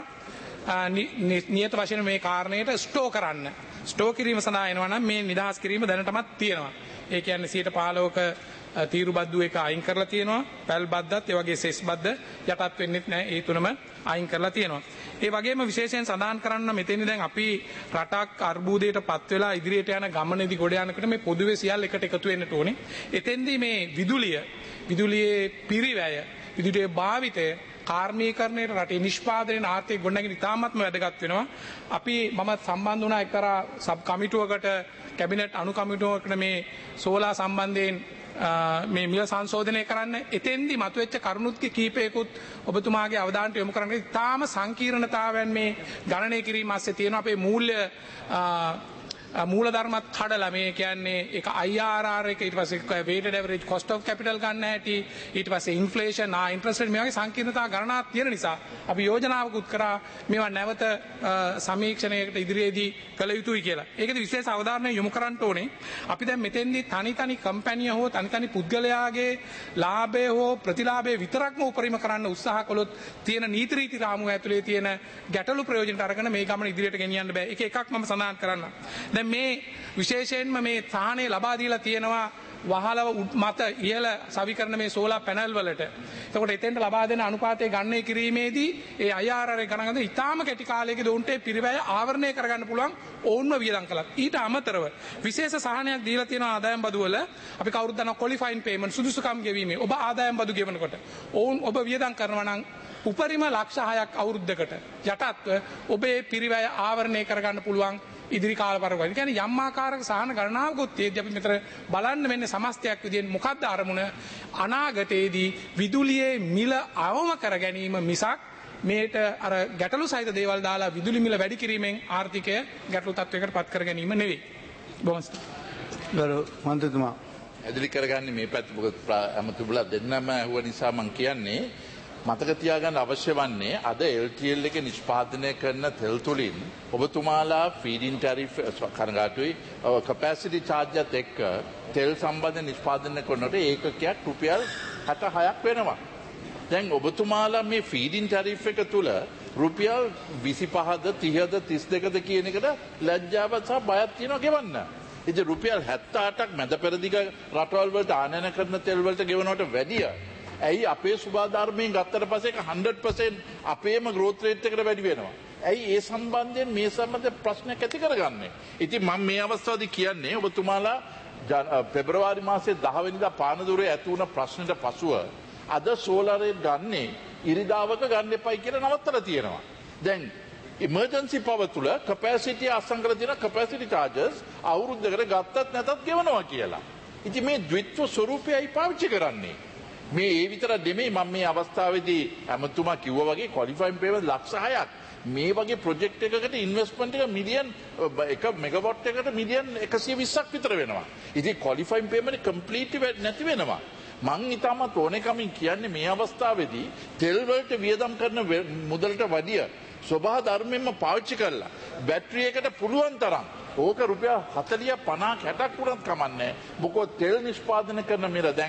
නියත වශයෙන් මේ කාරණයට ස්ටෝ කරන්න ස්ටෝ කිරීම සඳහා එනවා නම් මේ නිදහස් කිරීම දැනටමත් තියෙනවා. ඒ කියන්නේ සියයට පහළොවක තීරු බද්දු එක අයින් කරලා තියෙනවා. පැල් බද්දත් ඒ වගේ සෙස් බද්ද යටත් වෙන්නෙත් නැහැ. ඒ තුනම අයින් කරලා තියෙනවා. ඒ වගේම විශේෂයෙන් සඳහන් කරන්න මෙතෙන්දී දැන් අපි රටක් අර්බුදයට පත් වෙලා ඉදිරියට යන ගමනේදී ගොඩ යනකොට මේ පොදුවේ සියල්ල එකට එකතු වෙන්නට ඕනේ. එතෙන්දී මේ විදුලිය විදුලියේ පිරිවැය විදුලියේ භාවිතය කාර්මීකරණයට රටේ නිෂ්පාදනයේ ආර්ථික ගොඩනැගීම ඉතාමත්ම වැදගත් වෙනවා. අපි මම සම්බන්ධ වුණා එක්තරා සබ් කමිටුවකට කැබිනට් අනු කමිටුවකට මේ සෝලා සම්බන්ධයෙන් මේ මිල සංශෝධනය කරන්න. එතෙන්දී මතුවෙච්ච කරුණුත් කීපයකුත් ඔබතුමාගේ අවධානයට යොමු කරන්න. ඉතාම සංකීර්ණතාවයන් මේ ගණනය කිරීම ASCII තියෙනවා. අපේ මූල්‍ය මූලධර්මත් කඩලා මේ කියන්නේ ඒක I R R එක ඊට පස්සේ weighted average cost of capital ගන්න හැටි ඊට පස්සේ inflation ආ interest rate මේ වගේ සංකීර්ණතා ගණනාවක් තියෙන නිසා අපි යෝජනාවකුත් කරා මේවා නැවත සමීක්ෂණයකට ඉදිරියේදී කළ යුතුයි කියලා. ඒකද විශේෂ අවධානය යොමු කරන්න ඕනේ. අපි දැන් මෙතෙන්දී තනි තනි කම්පැනි හෝ තනි තනි පුද්ගලයාගේ ලාභය හෝ ප්‍රතිලාභය විතරක්ම උපරිම කරන්න උත්සාහ කළොත් තියෙන නීති රීති රාමුව ඇතුලේ තියෙන ගැටලු ප්‍රයෝජනට අරගෙන මේ ගමන ඉදිරියට ගෙනියන්න බෑ. ඒක එකක් මම සඳහන් කරන්න. දැන් මේ විශේෂයෙන්ම මේ සාහනේ ලබා දීලා තියෙනවා වහලව මත ඉහළ සවිකරන මේ සෝලාර් පැනල් වලට. එතකොට එතෙන්ට ලබා දෙන අනුපාතය ගණනය කිරීමේදී ඒ I R R එක ගණන් ගන්න ඉතාම කෙටි කාලයකදී උන්ට පිරිවැය ආවරණය කරගන්න පුළුවන් ඕන්ව වියදම් කළා. ඊට අමතරව විශේෂ සහනයක් දීලා තියෙනවා ආදායම් බදු වල. අපි කවුරුත් දන්නවා ක්වොලිෆයින් පේමන්ට් සුදුසුකම් ගෙවීමේ ඔබ ආදායම් බදු ගෙවනකොට ඕන් ඔබ වියදම් කරනවා නම් උපරිම ලක්ෂ හයක් අවුරුද්දකට යටත්ව ඔබේ පිරිවැය ආවරණය කරගන්න පුළුවන් ඉදිරි කාල පරිවර්තන. ඒ කියන්නේ යම් ආකාරයක සහන ගණනාවකුත් තියෙද්දි අපි මෙතන බලන්න වෙන්නේ සමස්තයක් විදිහෙන් මොකක්ද අරමුණ අනාගතයේදී විදුලියේ මිල අවම කර ගැනීම මිසක් මේට අර ගැටලු සහිත දේවල් දාලා විදුලි මිල වැඩි කිරීමෙන් ආර්ථිකය ගැටලු තත්වයකට පත් කර ගැනීම නෙවෙයි. බොහොම ගරු මන්ත්‍රීතුමා ඇදලි කරගන්නේ මේ පැත්ත මොකද අමතුබුලා දෙන්නම ඇහුව නිසා මම කියන්නේ මතක තියාගන්න අවශ්‍ය වන්නේ අද L T L එක නිෂ්පාදනය කරන තෙල් තුලින් ඔබතුමාලා ෆීඩින් ටැරිෆ් කනගාටුයි කැපැසිටි චාර්ජ් එකත් එක්ක තෙල් සම්බන්ධ නිෂ්පාදනය කරනකොට ඒකකයක් රුපියල් හැට හයක් වෙනවා. දැන් ඔබතුමාලා මේ ෆීඩින් ටැරිෆ් එක තුල රුපියල් විසිපහද තිහද තිස් දෙකද කියන එකට ලැජ්ජාවක් සහ බයක් තියෙනවා ගෙවන්න. ඉතින් රුපියල් හැත්තෑ අටක් මැද පෙරදිග රටවල් වලට ආනයන කරන තෙල් වලට ගෙවනවට වැඩිය ඇයි අපේ සුබාධර්මයෙන් ගත්තට පස්සේ ඒක හන්ඩ්‍රඩ් පර්සන්ට් අපේම growth rate එකට වැඩි වෙනවා. ඇයි ඒ සම්බන්ධයෙන් මේ සම්බන්ධ ප්‍රශ්නයක් ඇති කරගන්නේ? ඉතින් මම මේ අවස්ථාවේදී කියන්නේ ඔබතුමාලා පෙබරවාරි මාසයේ දහ වෙනිදා පානදුරේ ඇති වුණ ප්‍රශ්නෙට පසුව අද සෝලාරේ ගන්නේ ඉරිදාවක ගන්න එපයි කියලා නවත්තලා තියෙනවා. දැන් emergency power තුල capacity අසංකර තියෙන capacity charges අවුරුද්දකට ගත්තත් නැතත් ගෙවනවා කියලා. ඉතින් මේ ද්විත්ව ස්වරූපයයි පාවිච්චි කරන්නේ. මේ ඒ විතර දෙමේ මම මේ අවස්ථාවේදී අමතුමා කිව්වා වගේ ක්වොලිෆයින් පේමන්ට් ලක්ෂ හයක් මේ වගේ ප්‍රොජෙක්ට් එකකට ඉන්වෙස්ට්මන්ට් එක මිලියන් එක මෙගාවොට් එකකට මිලියන් එකසිය විස්සක් විතර වෙනවා. ඉතින් ක්වොලිෆයින් පේමන්ට් කම්ප්ලීට්ලි නැති වෙනවා. මං ඉතාමත් ඕනෙකමින් කියන්නේ මේ අවස්ථාවේදී තෙල් වලට වියදම් කරන මුදලට වැඩිය සබහා ධර්මයෙන්ම පාවිච්චි කරලා බැටරි එකට පුළුවන් තරම් ඕක රුපියල් හතලිය පනහක් හැටක් වුණත් කමන්නේ. මොකද තෙල් නිෂ්පාදනය කරන මිල දැන්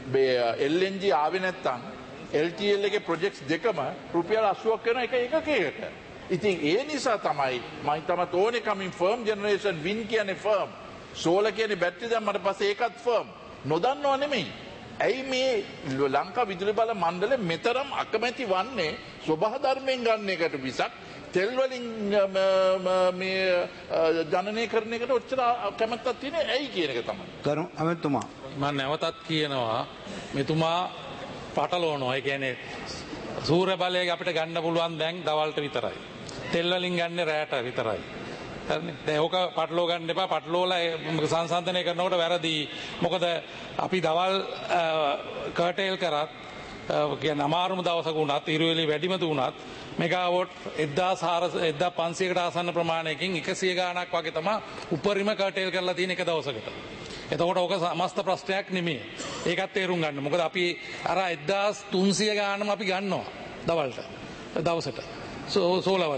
L N G ආවේ නැත්තම් L T L එකේ ප්‍රොජෙක්ට්ස් දෙකම රුපියල් අසූවක් වෙන එක එකකයකට. ඉතින් ඒ නිසා තමයි මම තමත් ඕනේ කමින් ෆර්ම් ජෙනරේෂන් වින් කියන්නේ ෆර්ම් සෝලර් කියන්නේ බැටරි දැම්මට පස්සේ ඒකත් ෆර්ම් නොදන්නව නෙමෙයි. ඇයි මේ ලංකා විදුලි බල මණ්ඩලය මෙතරම් අකමැති වන්නේ සබහා ධර්මයෙන් ගන්න එකට විසක් තෙල් වලින් මේ ජනනය කරන එකට ඔච්චර කැමැත්තක් තියෙන්නේ ඇයි කියන එක තමයි. කරු අමතුමා මම නැවතත් කියනවා මෙතුමා පටලවනවා. ඒ කියන්නේ සූර්ය බලය අපිට ගන්න පුළුවන් දැන් දවල්ට විතරයි. තෙල් වලින් ගන්න රැට විතරයි. හරිනේ. දැන් ඕක පටලව ගන්න එපා. පටලවලා සංසන්දනය කරනකොට වැරදි. මොකද අපි දවල් කර්ටේල් කරත් කියන්නේ අමාරුම දවසක වුණත් ඉරුවෙලි වැඩිම දුණත් මෙගාවොට් එක්දාස් පන්සීයකට ආසන්න ප්‍රමාණයකින් එකසිය ගාණක් වගේ තමයි උපරිම කර්ටේල් කරලා තියෙන එක දවසකට. එතකොට ඕක සමස්ත ප්‍රශ්නයක් නෙමෙයි. ඒකත් තේරුම් ගන්න. මොකද අපි අර එක්දාස් තුන්සිය ගානම අපි ගන්නවා දවල්ට දවසට. සෝලාර් වලින්.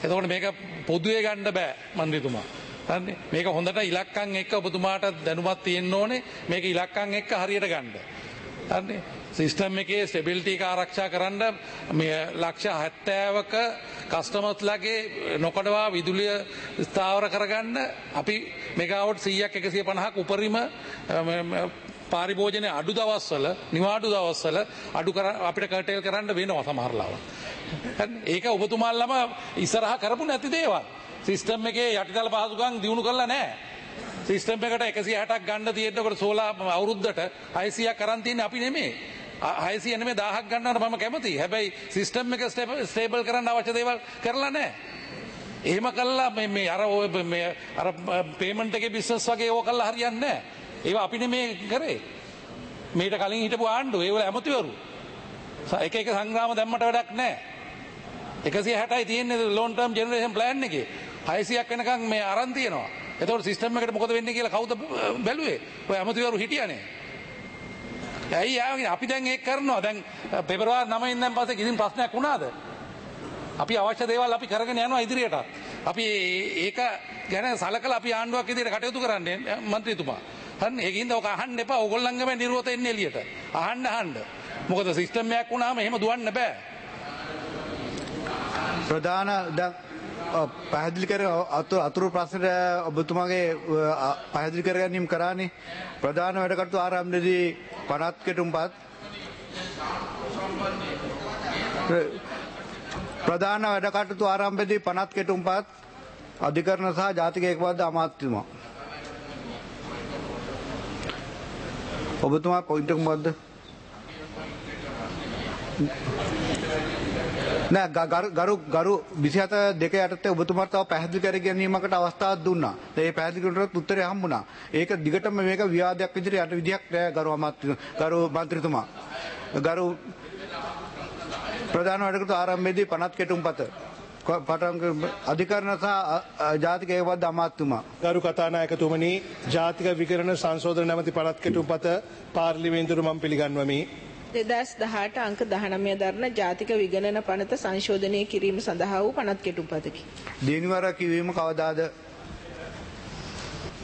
එතකොට මේක පොදුවේ ගන්න බෑ මන්ත්‍රීතුමා. හරිනේ. මේක හොඳට ඉලක්කම් එක්ක ඔබතුමාට දැනුමක් තියෙන්න ඕනේ. මේක ඉලක්කම් එක්ක හරියට ගන්න. හරිනේ. සිස්ටම් එකේ ස්ටෙබිලිටි එක ආරක්ෂා කරන්න මේ ලක්ෂ හැත්තෑවක කස්ටමර්ස්ලාගේ නොකඩවා විදුලිය ස්ථාවර කරගන්න අපි මෙගාවොට් සීයක් එකසිය පනහක් උපරිම පාරිභෝජනයේ අඩු දවස්වල නිවාඩු දවස්වල අඩු කර අපිට කටේල් කරන්න වෙනවා සමහරලාව. ඒක ඔබතුමාලම ඉස්සරහා කරපු නැති දේවල්. සිස්ටම් එකේ යටිතල පහසුකම් දිනු කරලා නැහැ. සිස්ටම් එකට එකසිය හැටක් ගන්න තියෙනකොට සෝලා අවුරුද්දට හයසියක් කරන් තියෙන්නේ අපි නෙමෙයි. හයසිය නෙමෙයි දහයක් ගන්නවට මම කැමතියි. හැබැයි සිස්ටම් එක ස්ටේබල් කරන්න අවශ්‍ය දේවල් කරලා නැහැ. එහෙම කළා මේ මේ අර මේ අර පේමන්ට් එකේ බිස්නස් වගේ ඕක කළා හරියන්නේ නැහැ. ඒවා අපි නෙමෙයි කරේ. මේට කලින් හිටපු ආණ්ඩුව ඒවල ඇමතිවරු. එක එක සංග්‍රාම දැම්මට වැඩක් නැහැ. එකසිය හැටයි තියෙන්නේ ලෝන් ටර්ම් ජෙනරේෂන් ප්ලෑන් එකේ. හයසියක් වෙනකන් මේ අරන් තියෙනවා. එතකොට සිස්ටම් එකට මොකද වෙන්නේ කියලා කවුද බැලුවේ? ඔය ඇමතිවරු හිටියානේ. ඇයි ආවේ අපි දැන් ඒක කරනවා. දැන් පෙබරවාරි නවයෙන් දැන් පස්සේ කිසිම ප්‍රශ්නයක් වුණාද? අපි අවශ්‍ය දේවල් අපි කරගෙන යනවා ඉදිරියට. අපි ඒක ගැන සලකලා අපි ආණ්ඩුවක් විදිහට කටයුතු කරන්නේ മന്ത്രിතුමා. හරිනේ. ඒකින්ද ඔක අහන්න එපා. ඕගොල්ලන්ගම නිරෝධ එන්නේ එළියට. අහන්න අහන්න. මොකද සිස්ටම් එකක් වුණාම එහෙම දුවන්න බෑ. ප්‍රධාන දැන් පැහැදිලි කර අතුරු ප්‍රශ්නට ඔබතුමාගේ පැහැදිලි කර ගැනීම කරානේ. ප්‍රධාන වැඩ කටයුතු ආරම්භයේදී පනත් කෙටුම්පත් ප්‍රධාන වැඩ කටයුතු ආරම්භයේදී පනත් කෙටුම්පත් අධිකරණ සහ ජාතික ඒකවාද අමාත්‍යතුමා. ඔබතුමා පොයින්ට් එක මොකද්ද? නෑ ගරු ගරු විසිහත දෙක යටතේ ඔබතුමාට තව පැහැදිලි කර ගැනීමකට අවස්ථාවක් දුන්නා. ඒ පැහැදිලි කරනකොට උත්තරේ හම්බුණා. ඒක දිගටම මේක විවාදයක් විදිහට යට විදියක් නෑ ගරු අමාත්‍ය ගරු මන්ත්‍රීතුමා. ගරු ප්‍රධාන වැඩකට ආරම්භයේදී පනත් කෙටුම්පත පටන් අධිකරණ සහ ජාතික ඒකවාද අමාත්‍යතුමා. ගරු කතානායකතුමනි, ජාතික විකරණ සංශෝධන නැමැති පනත් කෙටුම්පත පාර්ලිමේන්තුවට මම පිළිගන්වමි. දෙදස් දහඅට අංක දහනවය දරන ජාතික විගණන පනත සංශෝධනය කිරීම සඳහා වූ පනත් කෙටුම්පතකි. දිනවර කිවීම කවදාද